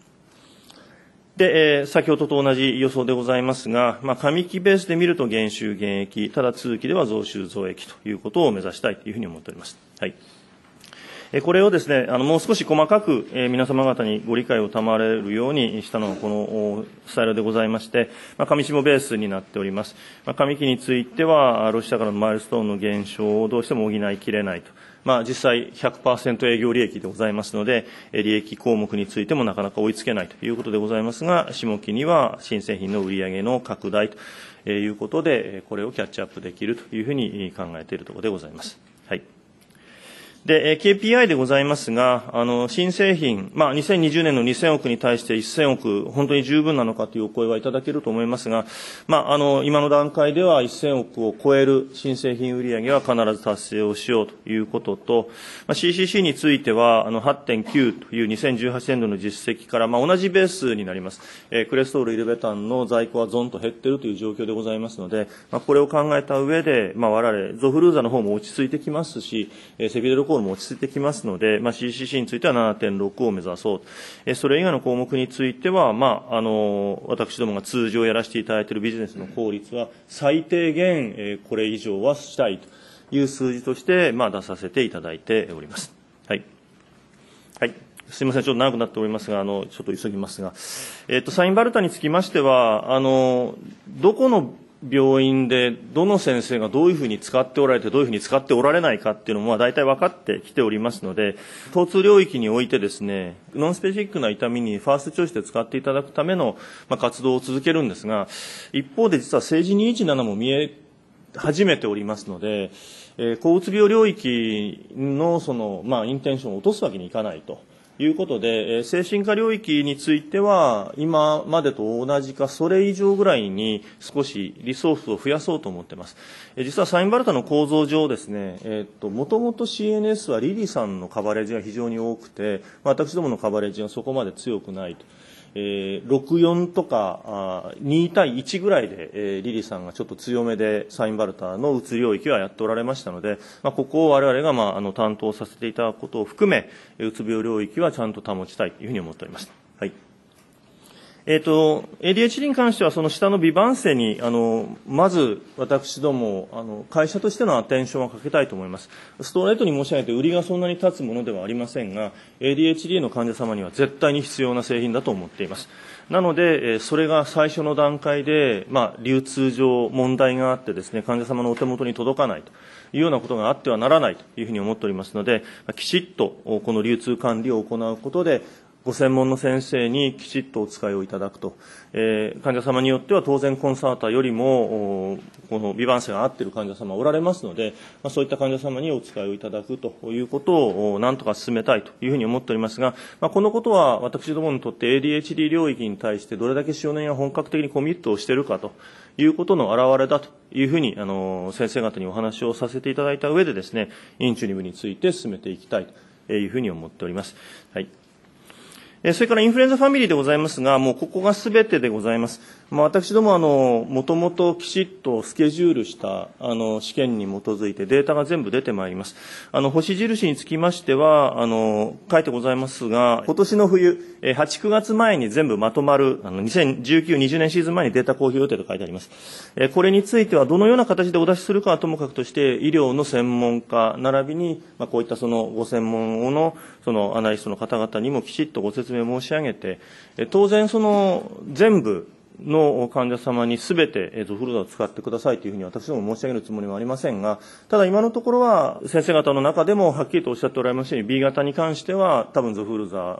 で、えー、先ほどと同じ予想でございますが、まあ、上期ベースで見ると減収減益、ただ通期では増収増益ということを目指したいというふうに思っております。はい。これをですね、あの、もう少し細かく、えー、皆様方にご理解を賜れるようにしたのがこのスタイルでございまして、まあ、上期もベースになっております。まあ、上期については、ロシアからのマイルストーンの減少をどうしても補いきれないと。まあ、実際 ひゃくパーセント 営業利益でございますので、利益項目についてもなかなか追いつけないということでございますが、下期には新製品の売上の拡大ということで、これをキャッチアップできるというふうに考えているところでございます。はい。で、ケーピーアイ でございますが、あの、新製品、まあ、にせんにじゅうねんのにせんおくに対してせんおく、本当に十分なのかというお声はいただけると思いますが、まあ、あの、今の段階ではせんおくを超える新製品売上は必ず達成をしようということと、まあ、シーシーシー については、あの、はちてんきゅう というにせんじゅうはちねんどの実績から、まあ、同じベースになります。えー、クレストール、イルベタンの在庫はゾンと減っているという状況でございますので、まあ、これを考えた上で、まあ、我々、ゾフルーザの方も落ち着いてきますし、セフィデルコールも落ち着いてきますので、まあ、シーシーシー については ななてんろく を目指そう。えそれ以外の項目については、まあ、あの、私どもが通常やらせていただいているビジネスの効率は、最低限、えこれ以上はしたいという数字として、まあ、出させていただいております。はい。はい。すみません、ちょっと長くなっておりますが、あの、ちょっと急ぎますが、えっと、サインバルタにつきましては、あの、どこの病院でどの先生がどういうふうに使っておられてどういうふうに使っておられないかっていうのもまあ大体分かってきておりますので、疼痛領域においてですね、ノンスペシフィックな痛みにファーストチョイスで使っていただくためのまあ活動を続けるんですが、一方で実は政治にいちななも見え始めておりますので、えー、抗うつ病領域のそのまあインテンションを落とすわけにいかないと。いうことで、精神科領域については、今までと同じか、それ以上ぐらいに少しリソースを増やそうと思っています。実はサインバルタの構造上ですね、えっと、もともと シーエヌエス はリリさんのカバレージが非常に多くて、私どものカバレージがそこまで強くないと。えー、ろくよんとかに対いちぐらいで、えー、リリさんがちょっと強めでサインバルタのうつ領域はやっておられましたので、まあ、ここを我々が、まあ、あの担当させていただくことを含め、うつ病領域はちゃんと保ちたいというふうに思っております。はい。えっと、エーディーエイチディー に関しては、その下のビバンセに、あの、まず、私ども、あの、会社としてのアテンションをかけたいと思います。ストレートに申し上げて、売りがそんなに立つものではありませんが、エーディーエイチディー の患者様には絶対に必要な製品だと思っています。なので、それが最初の段階で、まあ、流通上問題があってですね、患者様のお手元に届かないというようなことがあってはならないというふうに思っておりますので、きちっとこの流通管理を行うことで、ご専門の先生にきちっとお使いをいただくと、えー、患者様によっては当然コンサータよりもこのビバンセが合っている患者様おられますので、まあ、そういった患者様にお使いをいただくということを何とか進めたいというふうに思っておりますが、まあ、このことは私どもにとって エーディーエイチディー 領域に対してどれだけ少年が本格的にコミットをしているかということの表れだというふうにあの先生方にお話をさせていただいた上でですね、インチュニブについて進めていきたいというふうに思っております。はい。それからインフルエンザファミリーでございますが、もうここがすべてでございます。まあ、私どもあの、もともときちっとスケジュールしたあの試験に基づいてデータが全部出てまいります。あの、星印につきましては、あの、書いてございますが、今年の冬、はち、くがつまえに全部まとまる、あの、にせんじゅうきゅう、にじゅうねんシーズン前にデータ公表予定と書いてあります。これについてはどのような形でお出しするかはともかくとして、医療の専門家、並びに、まあ、こういったそのご専門の、そのアナリストの方々にもきちっとご説明申し上げて、当然その全部の患者様にすべてゾフルザを使ってくださいというふうに私ども申し上げるつもりはありませんが、ただ今のところは先生方の中でもはっきりとおっしゃっておられますように ビー 型に関しては多分ゾフルザ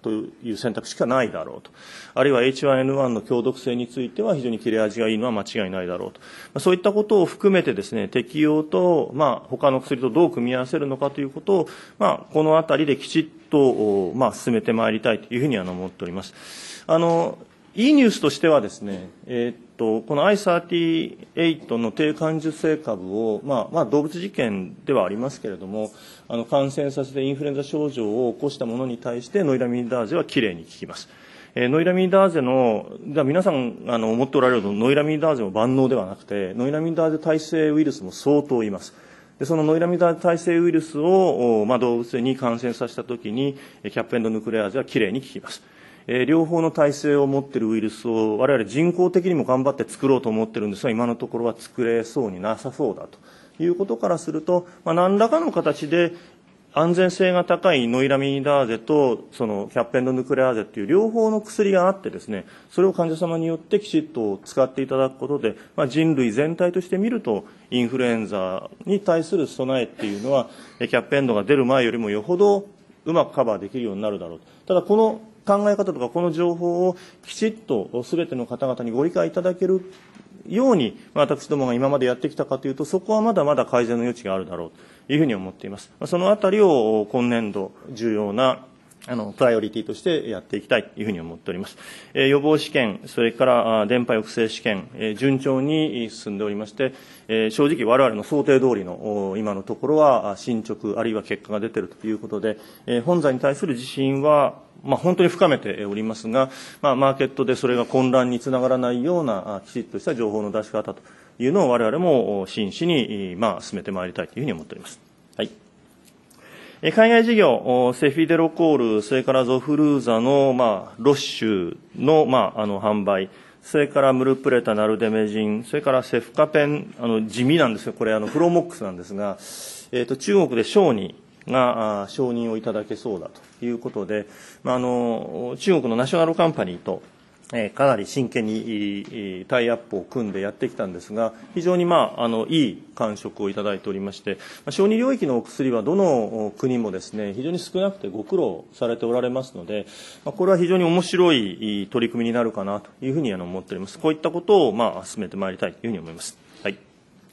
という選択しかないだろうと。あるいは エイチワンエヌワン の強毒性については非常に切れ味がいいのは間違いないだろうと。そういったことを含めてですね、適用と、まあ、他の薬とどう組み合わせるのかということを、まあ、このあたりできちっと、まあ、進めてまいりたいというふうには思っております。あの、いいニュースとしてはですね、えー、っと、この アイサーティーエイト の低感受性株を、まあ、まあ、動物実験ではありますけれども、あの、感染させてインフルエンザ症状を起こしたものに対してノイラミダーゼはきれいに効きます。えー、ノイラミダーゼの、皆さん、あの、思っておられると、ノイラミダーゼも万能ではなくて、ノイラミダーゼ耐性ウイルスも相当います。でそのノイラミダーゼ耐性ウイルスを、まあ、動物に感染させたときに、キャップエンドヌクレアーゼはきれいに効きます。えー、両方の耐性を持っているウイルスを我々人工的にも頑張って作ろうと思っているんですが、今のところは作れそうになさそうだということからすると、まあ、何らかの形で安全性が高いノイラミダーゼとそのキャップエンドヌクレアーゼという両方の薬があってですね、それを患者様によってきちっと使っていただくことで、まあ、人類全体として見るとインフルエンザに対する備えっていうのはキャップエンドが出る前よりもよほどうまくカバーできるようになるだろうと。ただこの考え方とかこの情報をきちっとすべての方々にご理解いただけるように私どもが今までやってきたかというと、そこはまだまだ改善の余地があるだろうというふうに思っています。そのあたりを今年度重要なあのプライオリティとしてやっていきたいというふうに思っております。えー、予防試験、それから電波抑制試験、えー、順調に進んでおりまして、えー、正直我々の想定通りの今のところは進捗あるいは結果が出ているということで、えー、本剤に対する自信はまあ、本当に深めておりますが、まあ、マーケットでそれが混乱につながらないようなきちっとした情報の出し方というのを我々も真摯に、まあ、進めてまいりたいというふうに思っております。はい。海外事業、セフィデロコール、それからゾフルーザの、まあ、ロッシュの、まあ、あの、販売、それからムルプレタ、ナルデメジン、それからセフカペン、あの、地味なんですよ。これ、あの、フロモックスなんですが、えっと、中国で小児が承認をいただけそうだということで、あの、中国のナショナルカンパニーと、かなり真剣にタイアップを組んでやってきたんですが、非常に、まあ、あのいい感触をいただいておりまして、小児領域のお薬はどの国もですね、非常に少なくてご苦労されておられますので、これは非常に面白い取り組みになるかなというふうに思っております。こういったことを、まあ、進めてまいりたいというふうに思います。はい。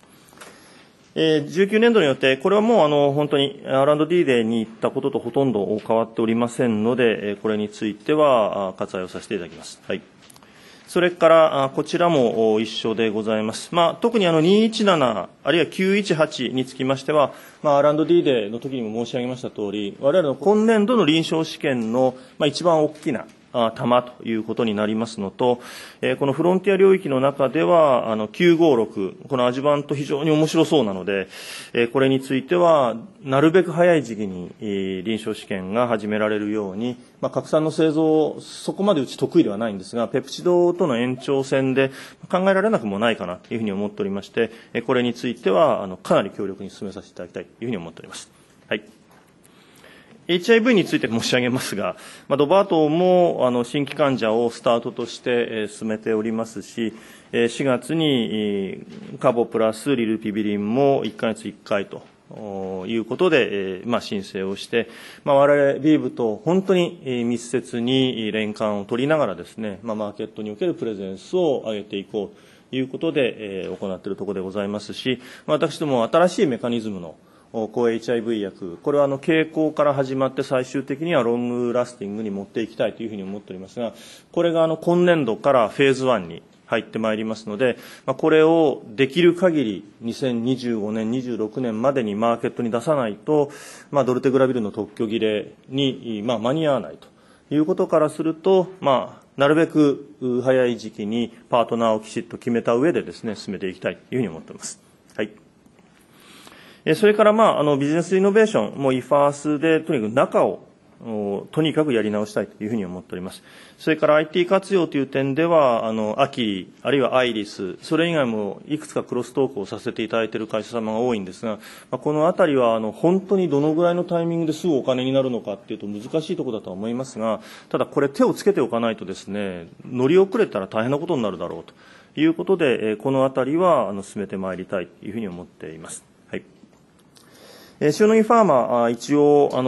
じゅうきゅうねんどの予定、これはもうあの本当に アールアンドディー でに行ったこととほとんど変わっておりませんので、これについては割愛をさせていただきます。はい。それから、こちらも一緒でございます。まあ、特にあのにひゃくじゅうなな、あるいはきゅうひゃくじゅうはちにつきましては、まあ、アールアンドディー デーの時にも申し上げましたとおり、我々の今年度の臨床試験の、まあ、一番大きな玉ということになりますのと、このフロンティア領域の中では、あの、きゅうごろく、このアジュバント非常に面白そうなので、これについては、なるべく早い時期に臨床試験が始められるように、まあ、拡散の製造、そこまでうち得意ではないんですが、ペプチドとの延長線で考えられなくもないかなというふうに思っておりまして、これについては、あの、かなり強力に進めさせていただきたいというふうに思っております。はい。エイチアイブイ について申し上げますが、まあ、ドバートもあの新規患者をスタートとして進めておりますし、しがつにカボプラスリルピビリンもいっかげついっかいということで、まあ、申請をして、まあ、我々ビーブと本当に密接に連関を取りながらですね、まあ、マーケットにおけるプレゼンスを上げていこうということで行っているところでございますし、私ども新しいメカニズムの抗 エイチアイブイ 薬、これはあの傾向から始まって最終的にはロングラスティングに持っていきたいというふうに思っておりますが、これがあの今年度からフェーズワンに入ってまいりますので、これをできる限りにせんにじゅうごねん、にじゅうろくねんまでにマーケットに出さないと、まあ、ドルテグラビルの特許切れに、まあ、間に合わないということからすると、まあ、なるべく早い時期にパートナーをきちっと決めた上でですね、進めていきたいというふうに思っております。はい。それから、まあ、あの、ビジネスイノベーション、もう イファース で、とにかく中を、とにかくやり直したいというふうに思っております。それから アイティー 活用という点では、あの、アキ、あるいはアイリス、それ以外もいくつかクロストークをさせていただいている会社様が多いんですが、このあたりは、あの、本当にどのぐらいのタイミングですぐお金になるのかっていうと難しいところだとは思いますが、ただこれ手をつけておかないとですね、乗り遅れたら大変なことになるだろうということで、このあたりは、あの、進めてまいりたいというふうに思っています。塩野義ファーマ、一応、あの、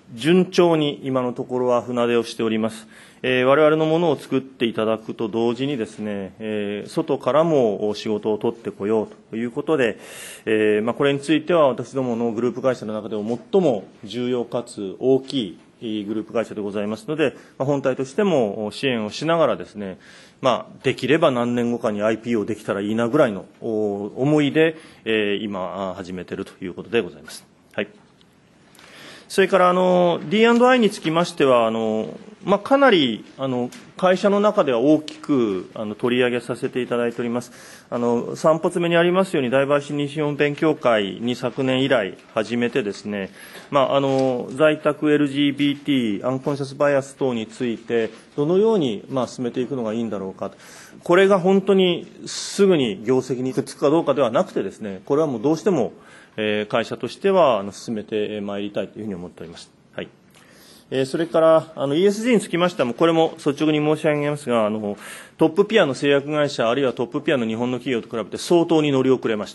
順調に今のところは船出をしております。えー、我々のものを作っていただくと同時にですね、えー、外からも仕事を取ってこようということで、えーまあ、これについては私どものグループ会社の中でも最も重要かつ大きいグループ会社でございますので、まあ、本体としても支援をしながらですね、まあ、できれば何年後かに アイピーオー できたらいいなぐらいの思いで、えー、今始めているということでございます。はい。それからあの ディーアンドアイ につきましてはあの、まあ、かなりあの会社の中では大きくあの取り上げさせていただいております。あのさん発目にありますように大陪審西日本勉強会に昨年以来始めてですね、まあ、あの在宅 エルジービーティー アンコンシャスバイアス等についてどのようにまあ進めていくのがいいんだろうかと、これが本当にすぐに業績にくっつくかどうかではなくてですね、これはもうどうしても会社としては進めてまいりたいというふうに思っております。はい。それからあの イーエスジー につきましては、これも率直に申し上げますが、あのトップピアの製薬会社、あるいはトップピアの日本の企業と比べて相当に乗り遅れました。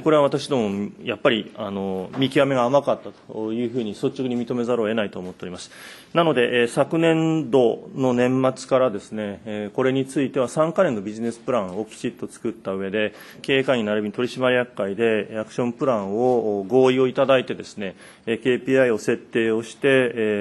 これは私ども、やっぱりあの見極めが甘かったというふうに率直に認めざるを得ないと思っております。なので、昨年度の年末からですね、これについてはさんかねんのビジネスプランをきちっと作った上で、経営会議並びに取締役会でアクションプランを合意をいただいてですね、ケーピーアイ を設定をして、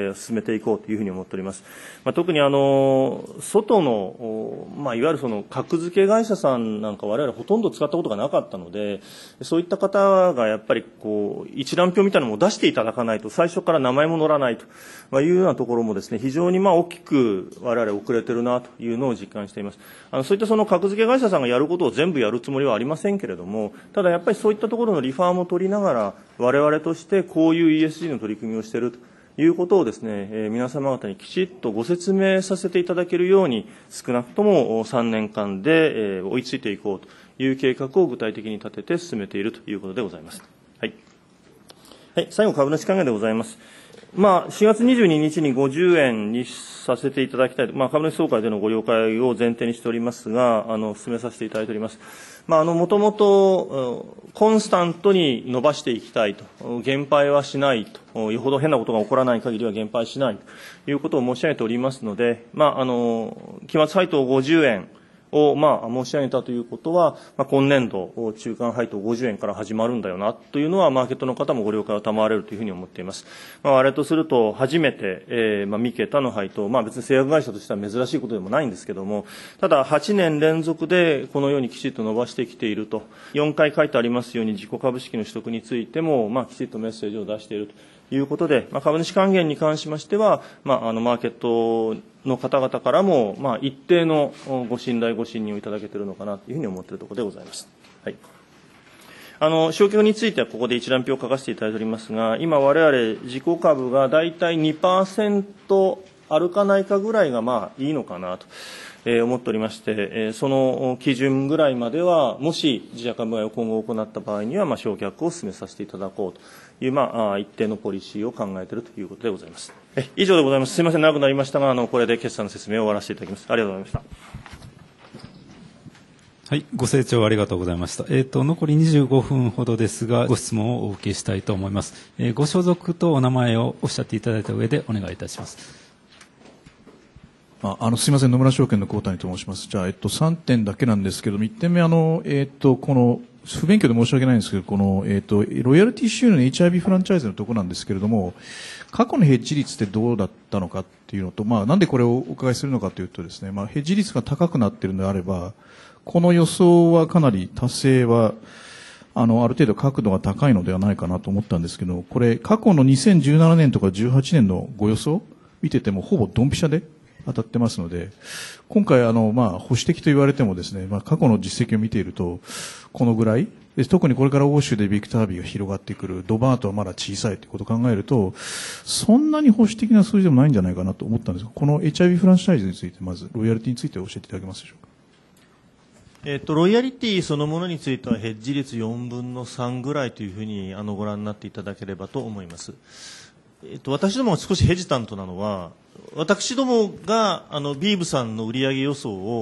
進めていこうというふうに思っております。まあ、特にあの外の、まあ、いわゆるその格付け会社さんなんか我々ほとんど使ったことがなかったので、そういった方がやっぱりこう一覧表みたいなのも出していただかないと最初から名前も載らないというようなところもですね、非常にまあ大きく我々遅れてるなというのを実感しています。あのそういったその格付け会社さんがやることを全部やるつもりはありませんけれども、ただやっぱりそういったところのリファーも取りながら我々としてこういう イーエスジー の取り組みをしているということをですね、えー、皆様方にきちっとご説明させていただけるように、少なくともさんねんかんで、えー、追いついていこうという計画を具体的に立てて進めているということでございます。はい。はい、最後、株主還元でございます。まあ、しがつにじゅうににちにごじゅうえんにさせていただきたいと、まあ、株主総会でのご了解を前提にしておりますが、あの、進めさせていただいております。まあ、あの、もともと、コンスタントに伸ばしていきたいと、減配はしないと、よほど変なことが起こらない限りは減配しないということを申し上げておりますので、まあ、あの、期末配当ごじゅうえん、を、まあ、申し上げたということは、まあ、今年度、中間配当ごじゅうえんから始まるんだよな、というのは、マーケットの方もご了解を賜れるというふうに思っています。まあ、我々とすると、初めて、えー、まあ、三桁の配当、まあ、別に製薬会社としては珍しいことでもないんですけれども、ただ、はちねん連続で、このようにきちっと伸ばしてきていると、よんかい書いてありますように、自己株式の取得についても、まあ、きちっとメッセージを出しているということで、まあ、株主還元に関しましては、まあ、あの、マーケットの方々からも、まあ、一定のご信頼、ご信任をいただけているのかなというふうに思っているところでございます。はい。あの、消去についてはここで一覧表を書かせていただいておりますが、今我々自己株がだいたい にパーセント あるかないかぐらいがまあいいのかなと。えー、思っておりまして、えー、その基準ぐらいまでは、もし自社株買いを今後行った場合には、まあ、償却を進めさせていただこうという、まあ、一定のポリシーを考えているということでございます。え以上でございます。すみません、長くなりましたが、あのこれで決算の説明を終わらせていただきます。ありがとうございました。 はい、ご清聴ありがとうございました。えっと、残りにじゅうごふんほどですが、ご質問をお受けしたいと思います。えー、ご所属とお名前をおっしゃっていただいた上でお願いいたします。 ああのすみません、野村証券の幸谷と申します。じゃあ、えっと、さんてんだけなんですけども、いってんめ、あの、えっと、この、不勉強で申し訳ないんですけど、この、えっと、ロイヤルティ収入の エイチアイビー フランチャイズのところなんですけれども、過去のヘッジ率ってどうだったのかっていうのと、まあ、なんでこれをお伺いするのかというとですね、まあ、ヘッジ率が高くなっているのであれば、この予想はかなり達成は、あの、ある程度角度が高いのではないかなと思ったんですけど、これ、過去のにせんじゅうななねんとかじゅうはちねんのご予想見てても、ほぼドンピシャで当たってますので、今回、あの、まあ、保守的と言われてもですね、まあ、過去の実績を見ていると、このぐらい、で特にこれから欧州でビクタービーが広がってくる、ドバートはまだ小さいということを考えると、そんなに保守的な数字でもないんじゃないかなと思ったんですが、この エイチアイビー フランチャイズについて、まず、ロイヤリティについて教えていただけますでしょうか。 えっと、ロイヤリティそのものについては、ヘッジ率よんぶんのさんぐらいというふうにあのご覧になっていただければと思います。えっと、私どもが少しヘジタントなのは、私どもがあのビーブさんの売上予想を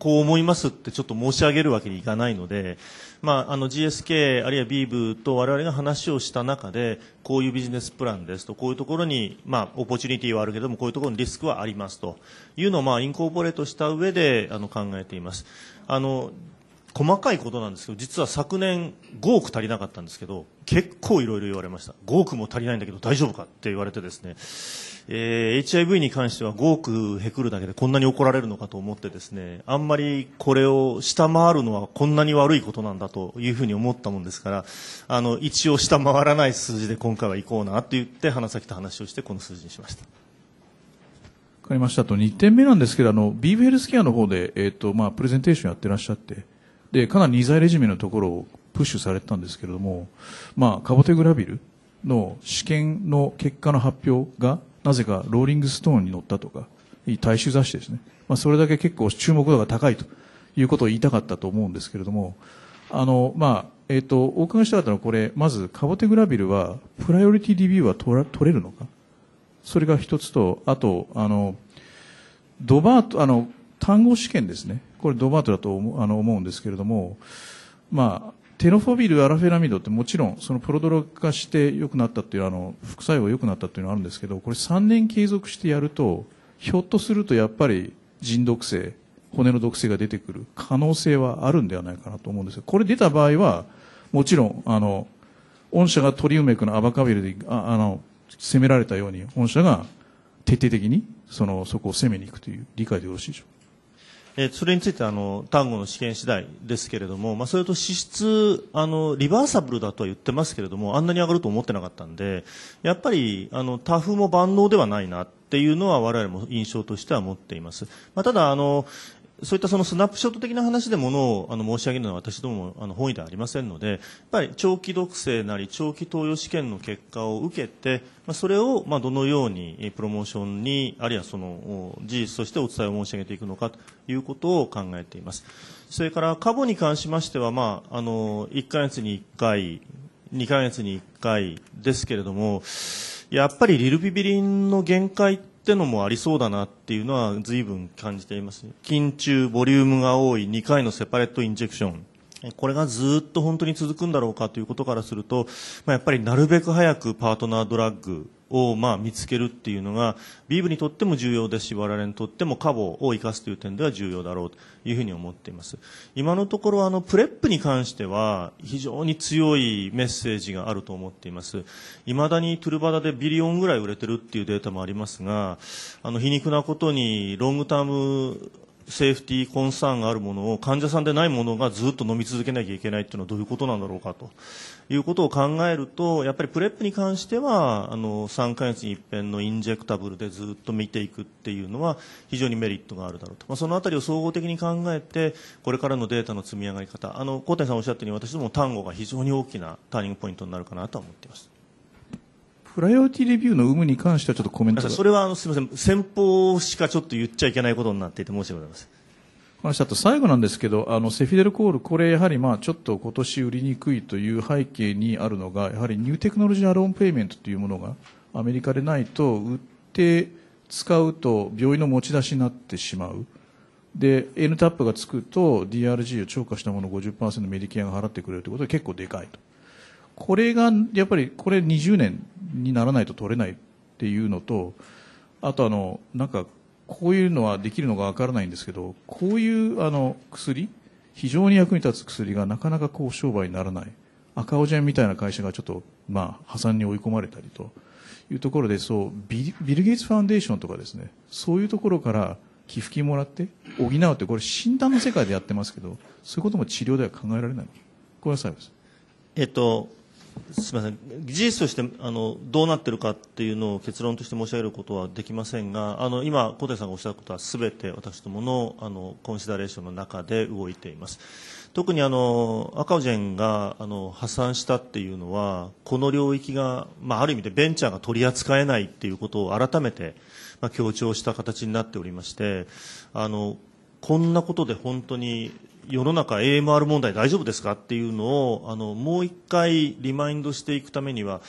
こう思いますってちょっと申し上げるわけにいかないので、まあ、あの ジーエスケー あるいは ビーブ と我々が話をした中でこういうビジネスプランですと、こういうところに、まあ、オポチュニティはあるけれどもこういうところにリスクはありますというのを、まあ、インコーポレートした上であの考えています。あの細かいことなんですけど、実は昨年ごおく足りなかったんですけど、結構いろいろ言われました。ごおくも足りないんだけど大丈夫かって言われてですね、えー、エイチアイブイ に関してはごおくへくるだけでこんなに怒られるのかと思ってですね、あんまりこれを下回るのはこんなに悪いことなんだというふうに思ったもんですから、あの一応下回らない数字で今回は行こうなと言って花咲と話をしてこの数字にしました。 わかりました。とにてんめなんですけど、あのビーブヘルスケアの方で、えーとまあ、プレゼンテーションやってらっしゃって、でかなりに剤レジメのところをプッシュされてたんですけれども、まあ、カボテグラビルの試験の結果の発表がなぜかローリングストーンに載ったとか、大衆雑誌ですね、まあ、それだけ結構注目度が高いということを言いたかったと思うんですけれども、あの、まあえー、とお伺いしたかったのはこれ、まずカボテグラビルはプライオリティレビューは取ら取れるのか、それが一つと、あとあのドバートあの単語試験ですね、これドバートだと思う、あの思うんですけれども、まあ、テノフォビル、アラフェラミドってもちろんそのプロドラグ化して良くなったっていうあの副作用が良くなったっていうのはあるんですけど、これさんねん継続してやるとひょっとするとやっぱり腎毒性、骨の毒性が出てくる可能性はあるんではないかなと思うんですが、これ出た場合はもちろんあの御社がトリウメクのアバカビルでああの攻められたように御社が徹底的にそのそこを攻めに行くという理解でよろしいでしょうか。 えー、それについてあの単語の試験次第ですけれども、まあ、それと脂質あのリバーサブルだとは言ってますけれども、あんなに上がると思ってなかったんで、やっぱりあのタフも万能ではないなっていうのは我々も印象としては持っています。まあ、ただあのそういったそのスナップショット的な話でものをあの申し上げるのは私どもあの本意ではありませんので、やっぱり長期毒性なり長期投与試験の結果を受けて、まあ、それをまあどのようにプロモーションにあるいはその事実としてお伝えを申し上げていくのかということを考えています。それからカボに関しましては、まあ、あのいっかげつにいっかいにかげつにいっかいですけれども、やっぱりリルビビリンの限界ってのもありそうだなっていうのは随分感じています。筋中ボリュームが多いにかいのセパレットインジェクション、これがずっと本当に続くんだろうかということからすると、まあ、やっぱりなるべく早くパートナードラッグをまあ見つけるっていうのがビーブにとっても重要ですし、我々にとってもカボを生かすという点では重要だろうというふうに思っています。今のところあのプレップに関しては非常に強いメッセージがあると思っています。未だにトゥルバダでビリオンぐらい売れてるっていうデータもありますが、あの皮肉なことにロングタームセーフティーコンサーンがあるものを患者さんでないものがずっと飲み続けなきゃいけないというのはどういうことなんだろうかということを考えると、やっぱりプレップに関してはあのさんかげつに一遍のインジェクタブルでずっと見ていくっていうのは非常にメリットがあるだろうと、まあ、そのあたりを総合的に考えてこれからのデータの積み上がり方、あの小谷さんおっしゃったように私ども単語が非常に大きなターニングポイントになるかなと思っています。 プライオリティレビューの有無に関してはちょっとコメントが。 それはあのすみません、先方しかちょっと言っちゃいけないことになっていて申し訳ございません。 話あと最後なんですけど、あのセフィデルコール、これやはりまあちょっと今年売りにくいという背景にあるのが、やはりニューテクノロジーアローンペイメントというものがアメリカでないと、売って使うと病院の持ち出しになってしまう。で エヌタップ がつくと ディーアールジー を超過したものを ごじゅっパーセント メディケアが払ってくれるということは結構でかいと。これがやっぱりこれにじゅうねんにならないと取れないっていうのと、あとあのなんかこういうのはできるのかわからないんですけど、こういうあの薬、非常に役に立つ薬がなかなかこう商売にならない、赤オジェンみたいな会社がちょっとまあ破産に追い込まれたりというところで、そうビル・ゲイツファウンデーションとかですね、そういうところから寄付金もらって補うって、これ診断の世界でやってますけど、そういうことも治療では考えられない。ごめんなさいです。 えっとすみません、事実としてあのどうなっているかっていうのを結論として申し上げることはできませんが、あの今小谷さんがおっしゃることはすべて私どものあのコンシダレーションの中で動いています。特にあの赤オジェンがあの破産したっていうのは、この領域が、まあ、ある意味でベンチャーが取り扱えないっていうことを改めて、まあ、強調した形になっておりまして、あのこんなことで本当に世の中 エーエムアール 問題大丈夫ですかっていうのをあのもう一回リマインドしていくためには、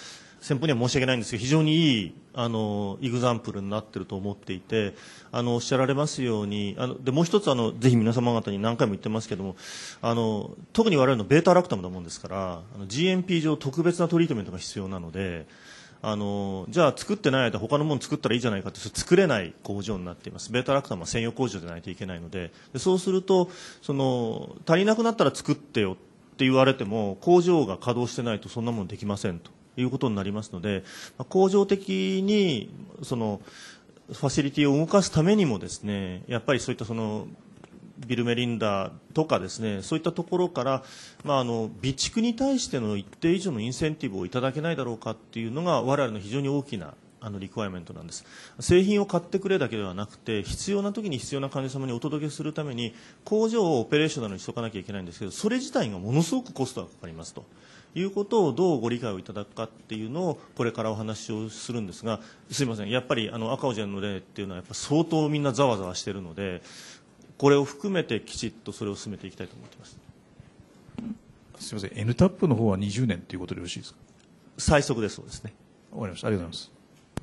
先方には申し訳ないんですけど、非常にいいあのイグザンプルになっていると思っていて、あのおっしゃられますように、あのでもう一つあの、ぜひ皆様方に何回も言ってますけども、あの特に我々のベータラクタムなもんですから、あの ジーエムピー 上、特別なトリートメントが必要なので、あのじゃあ作ってない間、他のもの作ったらいいじゃないかって、作れない工場になっています、ベータラクタムは専用工場でないといけないので、でそうするとその、足りなくなったら作ってよって言われても、工場が稼働してないとそんなものできませんということになりますので、工場的にそのファシリティを動かすためにもですね、やっぱりそういったそのビルメリンダとかですね、そういったところから、まあ、あの備蓄に対しての一定以上のインセンティブをいただけないだろうかというのが我々の非常に大きなあのリクワイアメントなんです。製品を買ってくれだけではなくて、必要な時に必要な患者様にお届けするために工場をオペレーショナルにしておかなきゃいけないんですけど、それ自体がものすごくコストがかかりますということをどうご理解をいただくかっていうのをこれからお話をするんですが、すみません、やっぱりあの赤オジェンの例っていうのはやっぱ相当みんなざわざわしているので、これを含めてきちっとそれを進めていきたいと思っています。 すみません、エヌタップ の方はにじゅうねんということでよろしいですか。 最速です。そうですね。 わかりました。ありがとうございます。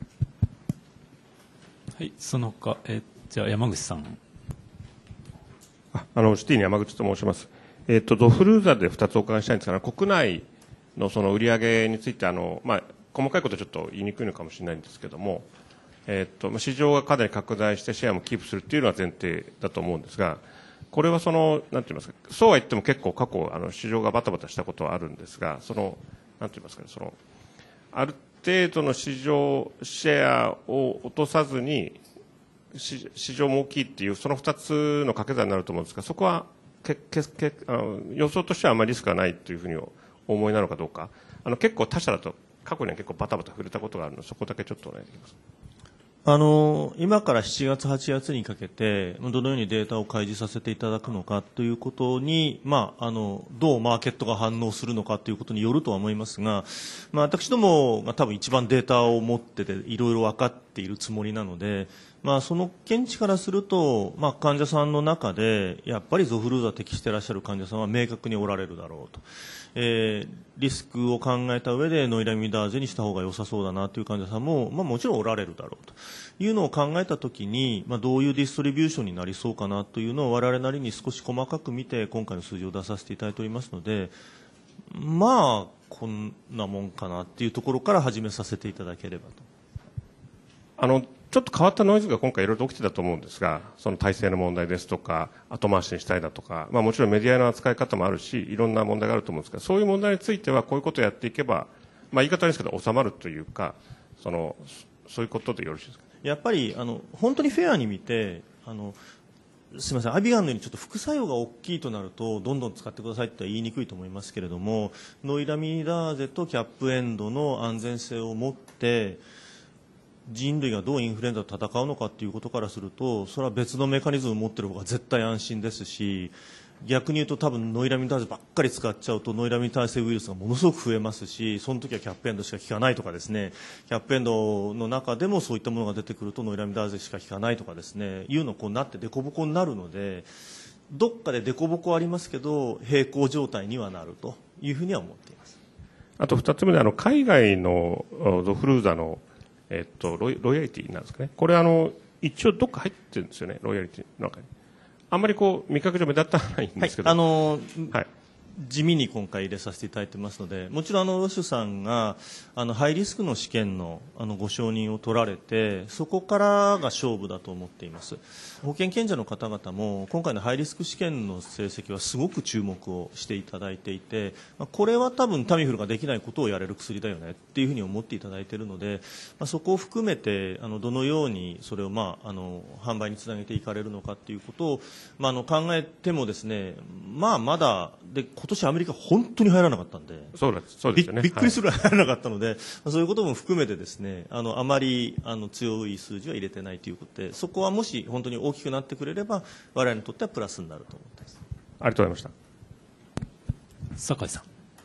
はい、その他、えじゃあ山口さん。 ああのシティに山口と申します。えっとドフルーザでふたつお伺いしたいんですが、国内のその売上についてあのまあ細かいことはちょっと言いにくいのかもしれないんですけども、えっと市場がかなり拡大してシェアもキープするっていうのは前提だと思うんですが、これはそのなんて言いますか、そうは言っても結構過去あの市場がバタバタしたことはあるんですが、そのなんて言いますかね、そのある程度の市場シェアを落とさずに市場も大きいっていうそのふたつの掛け算になると思うんですが、そこはけけけあの予想としてはあまりリスクがないというふうにお思いなのかどうか、あの結構他社だと過去には結構バタバタ触れたことがあるので、そこだけちょっとお願いできますか。 あの今からしちがつ、はちがつにかけてどのようにデータを開示させていただくのかということに、まあ、あのどうマーケットが反応するのかということによるとは思いますが、まあ、私どもが多分一番データを持ってていろいろ分かっているつもりなので、まあ、その見地からすると、まあ、患者さんの中でやっぱりゾフルーザ適していらっしゃる患者さんは明確におられるだろうと、えー、リスクを考えた上でノイラミダーゼにした方が良さそうだなという患者さんも、まあ、もちろんおられるだろうというのを考えたときに、まあ、どういうディストリビューションになりそうかなというのを我々なりに少し細かく見て今回の数字を出させていただいておりますので、まあこんなもんかなというところから始めさせていただければと。 あのちょっと変わったノイズが今回いろいろと起きてたと思うんですが、その体制の問題ですとか後回しにしたいだとか、まあ、もちろんメディアの扱い方もあるしいろんな問題があると思うんですが、そういう問題についてはこういうことをやっていけば、まあ、言い方ですけど収まるというか、そのそういうことでよろしいですか。 やっぱりあの本当にフェアに見て、あのすみません、アビガンのようにちょっと副作用が大きいとなるとどんどん使ってくださいとは言いにくいと思いますけれども、ノイラミダーゼとキャップエンドの安全性を持って人類がどうインフルエンザと戦うのかということからすると、それは別のメカニズムを持っている方が絶対安心ですし、逆に言うと多分ノイラミダーゼばっかり使っちゃうとノイラミダーゼウイルスがものすごく増えますし、その時はキャップエンドしか効かないとかですね、キャップエンドの中でもそういったものが出てくるとノイラミダーゼしか効かないとかですね、いうのこうなって凸凹になるので、どっかで凸凹ありますけど平行状態にはなるというふうには思っています。 あとふたつめで、あの海外のゾフルーザの、えっと、ロイ、ロイヤリティなんですかね、これあの一応どっか入ってるんですよね、ロイヤリティの中に。あんまりこう見かけ上目立たないんですけど、 はい、あのはい、 地味に今回入れさせていただいてますので、もちろんあのロシュさんがあのハイリスクの試験のあのご承認を取られて、そこからが勝負だと思っています。保険賢者の方々も今回のハイリスク試験の成績はすごく注目をしていただいていて、これは多分タミフルができないことをやれる薬だよねっていうふうに思っていただいているので、まあ、そこを含めてあのどのようにそれを、まあ、あの販売につなげていかれるのかということを、まあ、あの考えてもですね、まあ、まだで今年アメリカ本当に入らなかったんで、 そうです、そうですよね、 びっくりするぐらい入らなかったので、はい、そういうことも含めてですね、あのあまりあの強い数字は入れてないということで、そこはもし本当に大きくなってくれれば我々にとってはプラスになると思っています。 ありがとうございました。 酒井さん。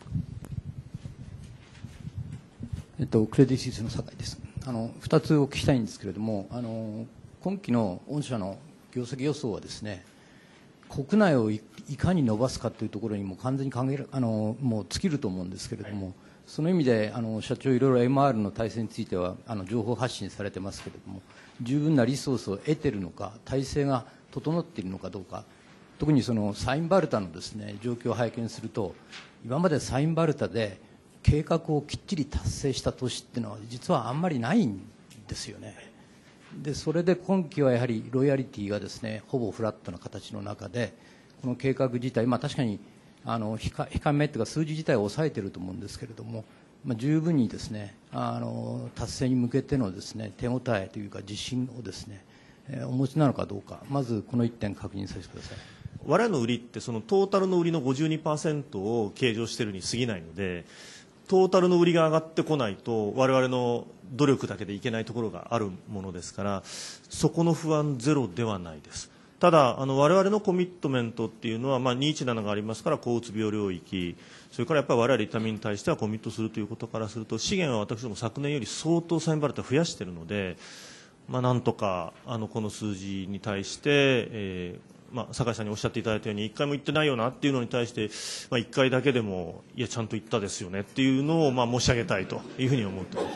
えっと、クレディ・スイスの酒井です。あのふたつお聞きしたいんですけれども、あの今期の御社の業績予想はですね、国内を い, いかに伸ばすかというところにも完全に考えるあのもう尽きると思うんですけれども、 その意味であの社長、いろいろ エムアール の体制についてはあの情報発信されてますけれども、十分なリソースを得ているのか、体制が整っているのかどうか、特にそのサインバルタのですね状況を拝見すると、今までサインバルタで計画をきっちり達成した年っていうのは実はあんまりないんですよね。でそれで今期はやはりロイヤリティがですねほぼフラットな形の中で、この計画自体、まあ、確かにあの控えめというか数字自体を抑えていると思うんですけれども、まあ、十分にですねあの達成に向けてのですね手応えというか自信をですね、えー、お持ちなのかどうか、まずこの一点確認させてください。 我々の売りってそのトータルの売りの ごじゅうにパーセント を計上しているに過ぎないので、トータルの売りが上がってこないと我々の努力だけでいけないところがあるものですから、そこの不安ゼロではないです。ただあの我々のコミットメントっていうのは、まあ、にひゃくじゅうなながありますから抗うつ病領域、それからやっぱり我々痛みに対してはコミットするということからすると、資源は私ども昨年より相当サインバルタ増やしているので、まあ、なんとかあのこの数字に対して、えーまあ、酒井さんにおっしゃっていただいたようにいっかいも言ってないよなっていうのに対して、まあ、いっかいだけでもいやちゃんと言ったですよねっていうのをまあ申し上げたいというふうに思っています。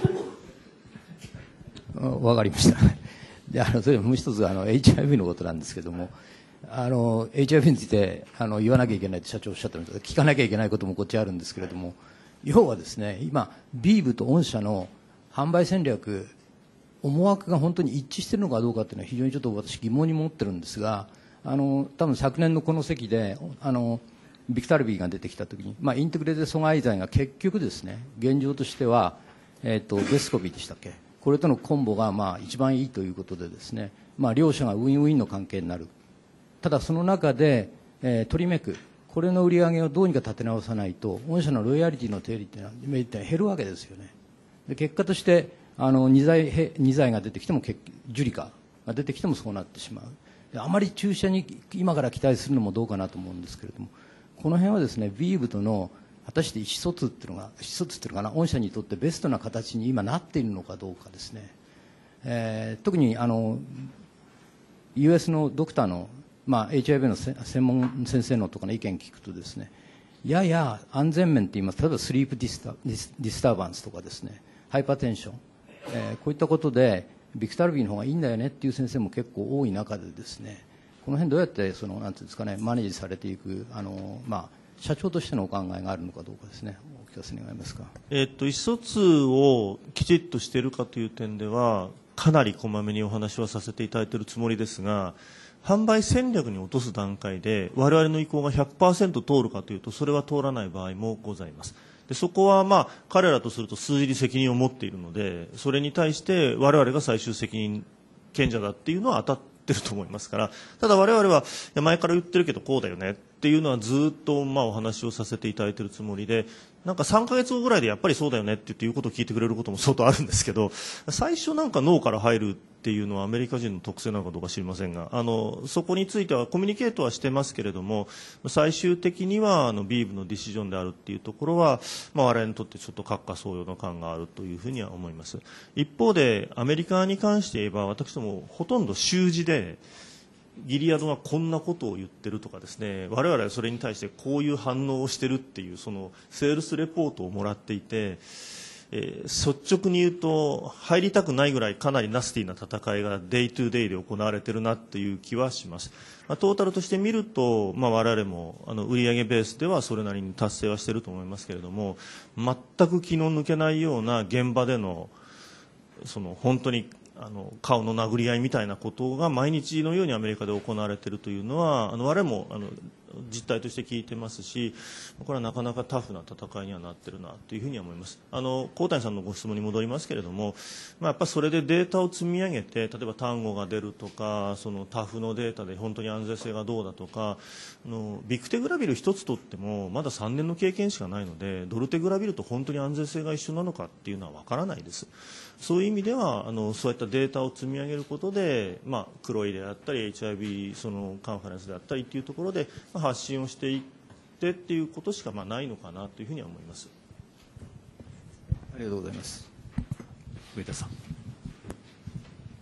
わかりました。であのそれもう一つあの エイチアイブイ のことなんですけれども、あの エイチアイブイ についてあの言わなきゃいけないと社長おっしゃってるので、聞かなきゃいけないこともこっちあるんですけれども、要はですね今ビーブと御社の販売戦略、思惑が本当に一致しているのかどうかっていうのは非常にちょっと私疑問に持ってるんですが、あの多分昨年のこの席であのビクタルビーが出てきたときに、まあ、インテグレーテッド阻害剤が結局ですね現状としては、えー、とベスコビーでしたっけ、これとのコンボがまあ一番いいということでですね、まあ、両者がウィンウィンの関係になる。ただその中で、えー、トリメク、これの売り上げをどうにか立て直さないと御社のロイヤリティの定理っていうのは減るわけですよね。で結果としてあの 2, 剤2剤が出てきても結ジュリカが出てきてもそうなってしまう。あまり注射に今から期待するのもどうかなと思うんですけれども、この辺はですねビーブとの果たして意思疎通っていうのが意思疎通っていうのかな、御社にとってベストな形に今なっているのかどうかですね、えー、特にあの ユーエス のドクターの、まあ、エイチアイブイ の専門先生のとかの意見聞くとですね、やや安全面といいます、例えばスリープディスタディスディスターバンスとかですね、ハイパーテンション、えー、こういったことでビクタルビーの方がいいんだよねっていう先生も結構多い中でですね、この辺どうやってそのなんていうんですかねマネージされていくあの、まあ、社長としてのお考えがあるのかどうかですね、お聞かせ願いますか。 えっと、意思疎通をきちっとしているかという点ではかなりこまめにお話はさせていただいているつもりですが、販売戦略に落とす段階で我々の意向が ひゃくパーセント 通るかというとそれは通らない場合もございます。でそこは、まあ、彼らとすると数字に責任を持っているので、それに対して我々が最終責任権者だっていうのは当たっていると思いますから、ただ我々は前から言ってるけどこうだよねっていうのはずっとまあお話をさせていただいているつもりで、なんかさんかげつごぐらいでやっぱりそうだよねって言って言うことを聞いてくれることも相当あるんですけど、最初なんか脳から入るっていうのはアメリカ人の特性なのかどうか知りませんが、あのそこについてはコミュニケートはしてますけれども、最終的にはあのビーブのディシジョンであるっていうところは、まあ、我々にとってちょっと閣下相応の感があるというふうには思います。一方でアメリカに関して言えば私どもほとんど習字でギリアドがこんなことを言ってるとかですね、我々はそれに対してこういう反応をしてるっていうそのセールスレポートをもらっていて、えー、率直に言うと入りたくないぐらいかなりナスティな戦いがデイトゥデイで行われているなという気はします。まあ、トータルとして見ると、まあ、我々もあの売上ベースではそれなりに達成はしていると思いますけれども、全く気の抜けないような現場でのその本当にあの顔の殴り合いみたいなことが毎日のようにアメリカで行われているというのはあの我々もあの実態として聞いてますし、これはなかなかタフな戦いにはなっているなというふうには思います。あの高谷さんのご質問に戻りますけれども、まあ、やっぱりそれでデータを積み上げて、例えば単語が出るとか、そのタフのデータで本当に安全性がどうだとか、あのビクテグラビル一つとってもまださんねんの経験しかないので、ドルテグラビルと本当に安全性が一緒なのかっていうのは分からないです。そういう意味ではあのそういったデータを積み上げることで、まあ、黒いであったり エイチアイブイ そのカンファレンスであったりというところで、まあ、発信をしていってっていうことしかまあないのかなというふうには思います。 ありがとうございます。 上田さん。あ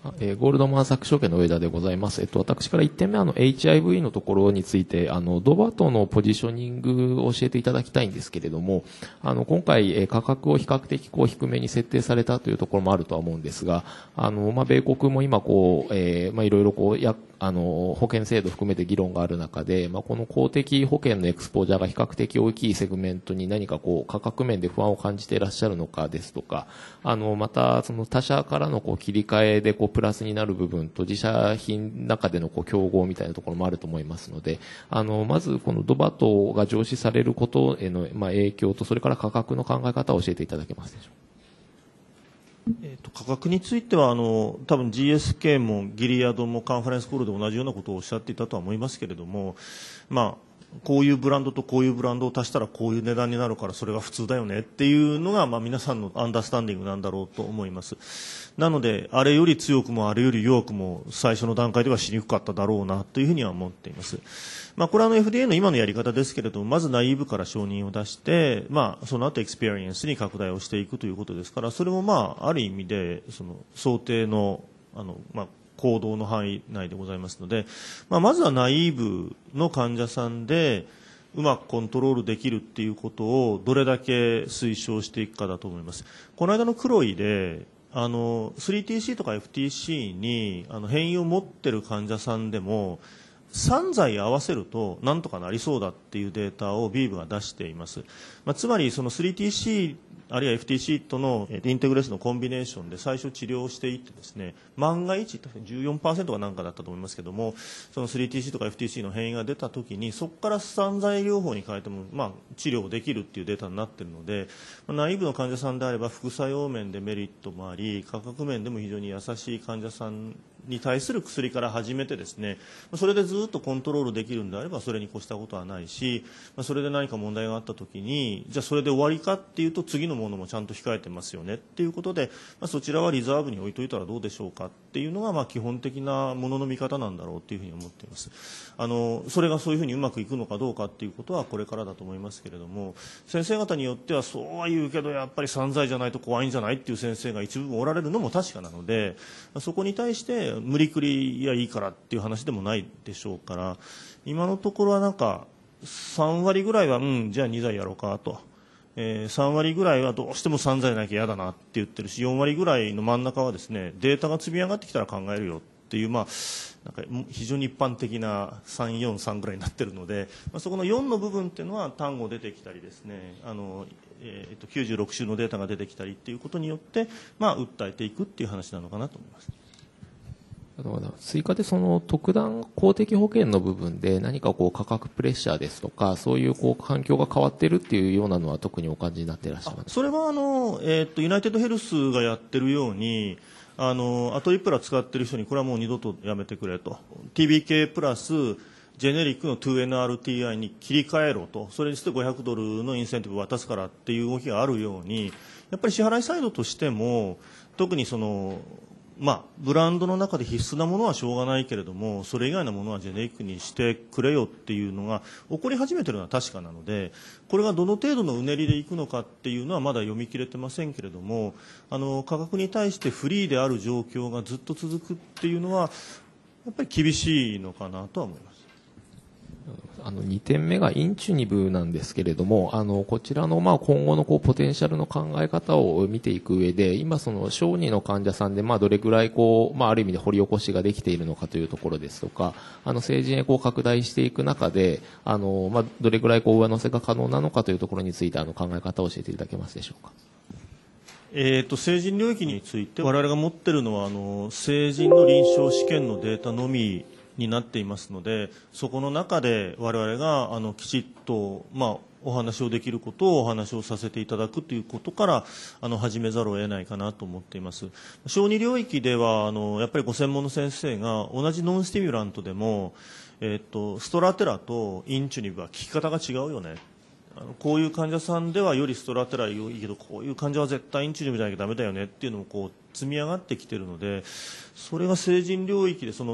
えー、ゴールドマンサックス証券の上田でございます。えっと、私からいってんめ、あの、エイチアイブイ のところについて、あの、ドバトのポジショニングを教えていただきたいんですけれども、あの、今回、えー、価格を比較的、こう、低めに設定されたというところもあるとは思うんですが、あの、まあ、米国も今、こう、えー、まあ、いろいろこう、や、あの、保険制度含めて議論がある中で、まあ、この公的保険のエクスポージャーが比較的大きいセグメントに何かこう、価格面で不安を感じていらっしゃるのかですとか、あの、また、その他社からのこう、切り替えでこう、プラスになる部分と自社品の中でのこう、競合みたいなところもあると思いますので、あの、まずこのドバトが上市されることへの、まあ、影響と、それから価格の考え方を教えていただけますでしょうか。 えー、と価格についてはあの多分 ジーエスケー もギリアドもカンファレンスコールで同じようなことをおっしゃっていたとは思いますけれども、まあ、こういうブランドとこういうブランドを足したらこういう値段になるからそれが普通だよねっていうのが、まあ、皆さんのアンダースタンディングなんだろうと思います。なのであれより強くもあれより弱くも最初の段階ではしにくかっただろうなというふうには思っています。まあ、これはあの エフディーエー の今のやり方ですけれども、まずナイーブから承認を出して、まあ、その後エクスペリエンスに拡大をしていくということですから、それもまあある意味でその想定のあの、まあ、行動の範囲内でございますので、まあ、まずはナイーブの患者さんでうまくコントロールできるっていうことをどれだけ推奨していくかだと思います。この間のクロイであの スリーティーシー とか エフティーシー にあの変異を持っている患者さんでもさん剤合わせるとなんとかなりそうだっていうデータをビーブが出しています。まあ、つまりその スリーティーシー あるいは エフティーシー とのインテグレースのコンビネーションで最初治療をしていってですね、万が一じゅうよんパーセント が何かだったと思いますけども、その スリーティーシー とか エフティーシー の変異が出たときにそこから散剤療法に変えても、まあ、治療できるっていうデータになっているので、ナイーブの患者さんであれば副作用面でメリットもあり価格面でも非常に優しい患者さんに対する薬から始めてですね、それでずっとコントロールできるんであればそれに越したことはないし、それで何か問題があったときにじゃあそれで終わりかっていうと次のものもちゃんと控えてますよねっていうことで、まあ、そちらはリザーブに置いといたらどうでしょうかっていうのがまあ基本的なものの見方なんだろうというふうに思っています。あのそれがそういうふうにうまくいくのかどうかっていうことはこれからだと思いますけれども、先生方によってはそうは言うけどやっぱり散剤じゃないと怖いんじゃないっていう先生が一部おられるのも確かなので、そこに対して無理くりやいいからっていう話でもないでしょうから、今のところはなんかさん割ぐらいはうんじゃあに剤やろうかと、えー、さん割ぐらいはどうしてもさん剤なきゃ嫌だなって言ってるし、よん割ぐらいの真ん中はですねデータが積み上がってきたら考えるよっていう、まあ、なんか非常に一般的なさん、よん、さんぐらいになっているので、まあ、そこのよんの部分っていうのは単語出てきたりですね、あの、えー、ときゅうじゅうろく週のデータが出てきたりっていうことによって、まあ、訴えていくっていう話なのかなと思います。 追加でその特段公的保険の部分で何かこう価格プレッシャーですとかそういうこう環境が変わっているっていうようなのは特にお感じになっていらっしゃいますか。 それはあの、えー、とユナイテッドヘルスがやってるようにあのアトリプラ使ってる人にこれはもう二度とやめてくれと ティービーケー プラスジェネリックの ツーエヌアールティーアイ に切り替えろと、それにしてごひゃくドルのインセンティブを渡すからっていう動きがあるように、やっぱり支払いサイドとしても特にそのまあ、ブランドの中で必須なものはしょうがないけれどもそれ以外のものはジェネリックにしてくれよっていうのが起こり始めているのは確かなので、これがどの程度のうねりでいくのかっていうのはまだ読み切れてませんけれども、あの価格に対してフリーである状況がずっと続くっていうのはやっぱり厳しいのかなとは思います。 あのにてんめがインチュニブなんですけれども、あのこちらのまあ今後のこうポテンシャルの考え方を見ていく上で、今その小児の患者さんでまあどれぐらいこうまあある意味で掘り起こしができているのかというところですとか、あの成人へこう拡大していく中で、あのまあどれぐらいこう上乗せが可能なのかというところについてあの考え方を教えていただけますでしょうか。 えー、と成人領域について我々が持っているのはあの成人の臨床試験のデータのみになっていますので、そこの中で我々があのきちっと、まあ、お話をできることをお話をさせていただくということからあの始めざるを得ないかなと思っています。小児領域ではあのやっぱりご専門の先生が同じノンスティミュラントでも、えー、とストラテラとインチュニブは効き方が違うよね、あのこういう患者さんではよりストラテラいいけどこういう患者は絶対インチュニブじゃなきゃダメだよねっていうのもこう積み上がってきているので、それが成人領域でその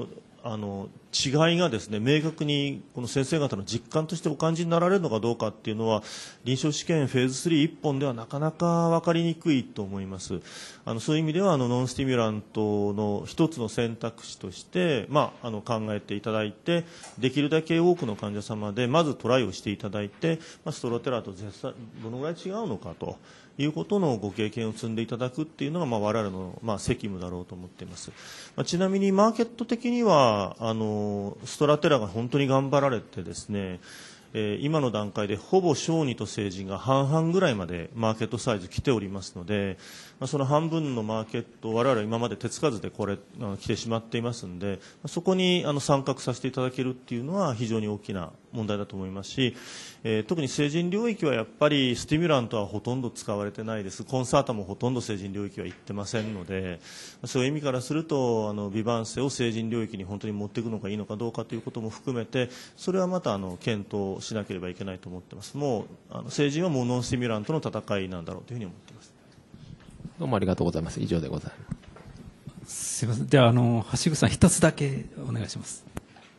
あの違いがですね明確にこの先生方の実感としてお感じになられるのかどうかっていうのは臨床試験フェーズスリー一本ではなかなか分かりにくいと思います。あのそういう意味ではあのノンスティミュラントの一つの選択肢として、まあ、あの考えていただいてできるだけ多くの患者様でまずトライをしていただいて、まあ、ストロテラと絶対どのぐらい違うのかということのご経験を積んでいただくっていうのが、まあ、我々の、まあ、責務だろうと思っています。まあ、ちなみにマーケット的にはあのストラテラが本当に頑張られてですね、えー、今の段階でほぼ小児と成人が半々ぐらいまでマーケットサイズ来ておりますので、まあ、その半分のマーケットを我々は今まで手つかずでこれ来てしまっていますので、そこにあの参画させていただけるっていうのは非常に大きな問題だと思いますし、えー、特に成人領域はやっぱりスティミュラントはほとんど使われてないです。コンサータもほとんど成人領域は行ってませんので、そういう意味からするとあのビバンセを成人領域に本当に持っていくのがいいのかどうかということも含めて、それはまたあの検討しなければいけないと思っています。もうあの成人はもうノンスティミュラントの戦いなんだろうというふうに思っています。 どうもありがとうございます。以上でございます。 すみません。ではあの橋口さん一つだけお願いします。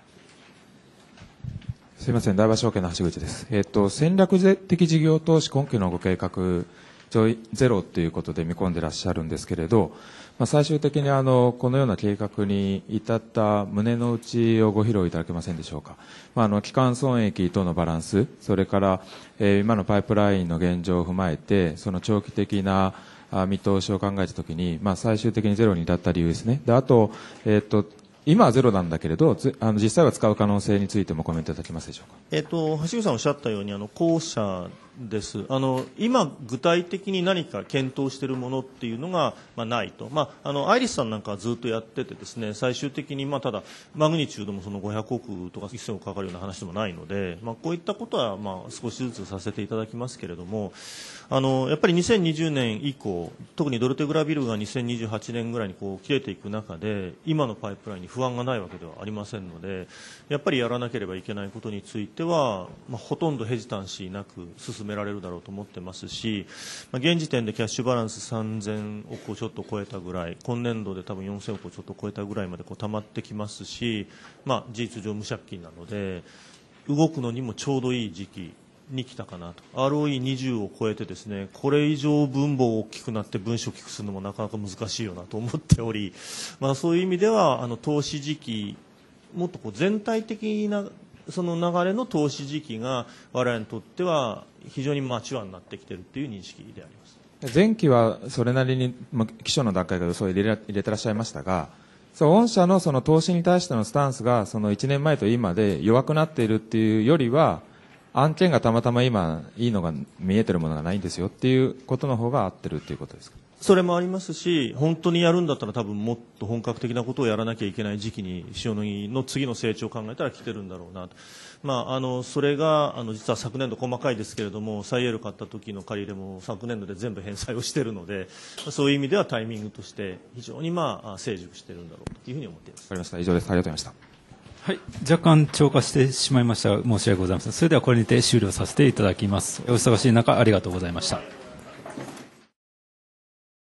すみません、大和証券の橋口です。えっと、戦略的事業投資根拠のご計画ゼロということで見込んでいらっしゃるんですけれど、まあ、最終的にあのこのような計画に至った胸の内をご披露いただけませんでしょうか。まあ、あの基幹損益とのバランス、それから、えー、今のパイプラインの現状を踏まえて、その長期的な見通しを考えたときに、まあ、最終的にゼロに至った理由ですね。で、あと、えっと今はゼロなんだけれど、あの実際は使う可能性についてもコメントいただけますでしょうか。 えっと、橋口さんおっしゃったようにあの後者です。あの今具体的に何か検討しているものっていうのが、まあ、ないと、まあ、あのアイリスさんなんかはずっとやっててですね、最終的に、まあ、ただマグニチュードもそのごひゃくおくとかせんおくかかるような話でもないので、まあ、こういったことは、まあ、少しずつさせていただきますけれども、あのやっぱりにせんにじゅうねん以降、特にドルテグラビルがにせんにじゅうはちねんぐらいにこう切れていく中で今のパイプラインに不安がないわけではありませんので、やっぱりやらなければいけないことについては、まあ、ほとんどヘジタンシーなく進められるだろうと思ってますし、まあ、現時点でキャッシュバランスさんぜんおくをちょっと超えたぐらい、今年度で多分よんせんおくをちょっと超えたぐらいまでこう溜まってきますし、まあ、事実上無借金なので動くのにもちょうどいい時期に来たかなと。 アールオーイーにじゅう を超えてですね、これ以上分母大きくなって分子を大きくするのもなかなか難しいよなと思っており、まあ、そういう意味ではあの投資時期もっとこう全体的なその流れの投資時期が我々にとっては非常にマチュアになってきているという認識であります。 前期はそれなりに基礎の段階でそう入れ入れてらっしゃいましたが、そう御社のその投資に対してのスタンスがそのいちねんまえと今で弱くなっているっていうよりは、案件がたまたま今いいのが見えてるものがないんですよっていうことの方が合ってるっていうことですか。 それもありますし、本当にやるんだったら多分もっと本格的なことをやらなきゃいけない時期に塩野義の次の成長を考えたら来てるんだろうなと。まあ、あのそれがあの実は昨年度細かいですけれども、サイエル買った時の借り入れも昨年度で全部返済をしているので、そういう意味ではタイミングとして非常にまあ成熟しているんだろうというふうに思っています。 わかりました。以上です。ありがとうございました。 はい、若干超過してしまいました。申し訳ございません。それではこれにて終了させていただきます。お忙しい中ありがとうございました。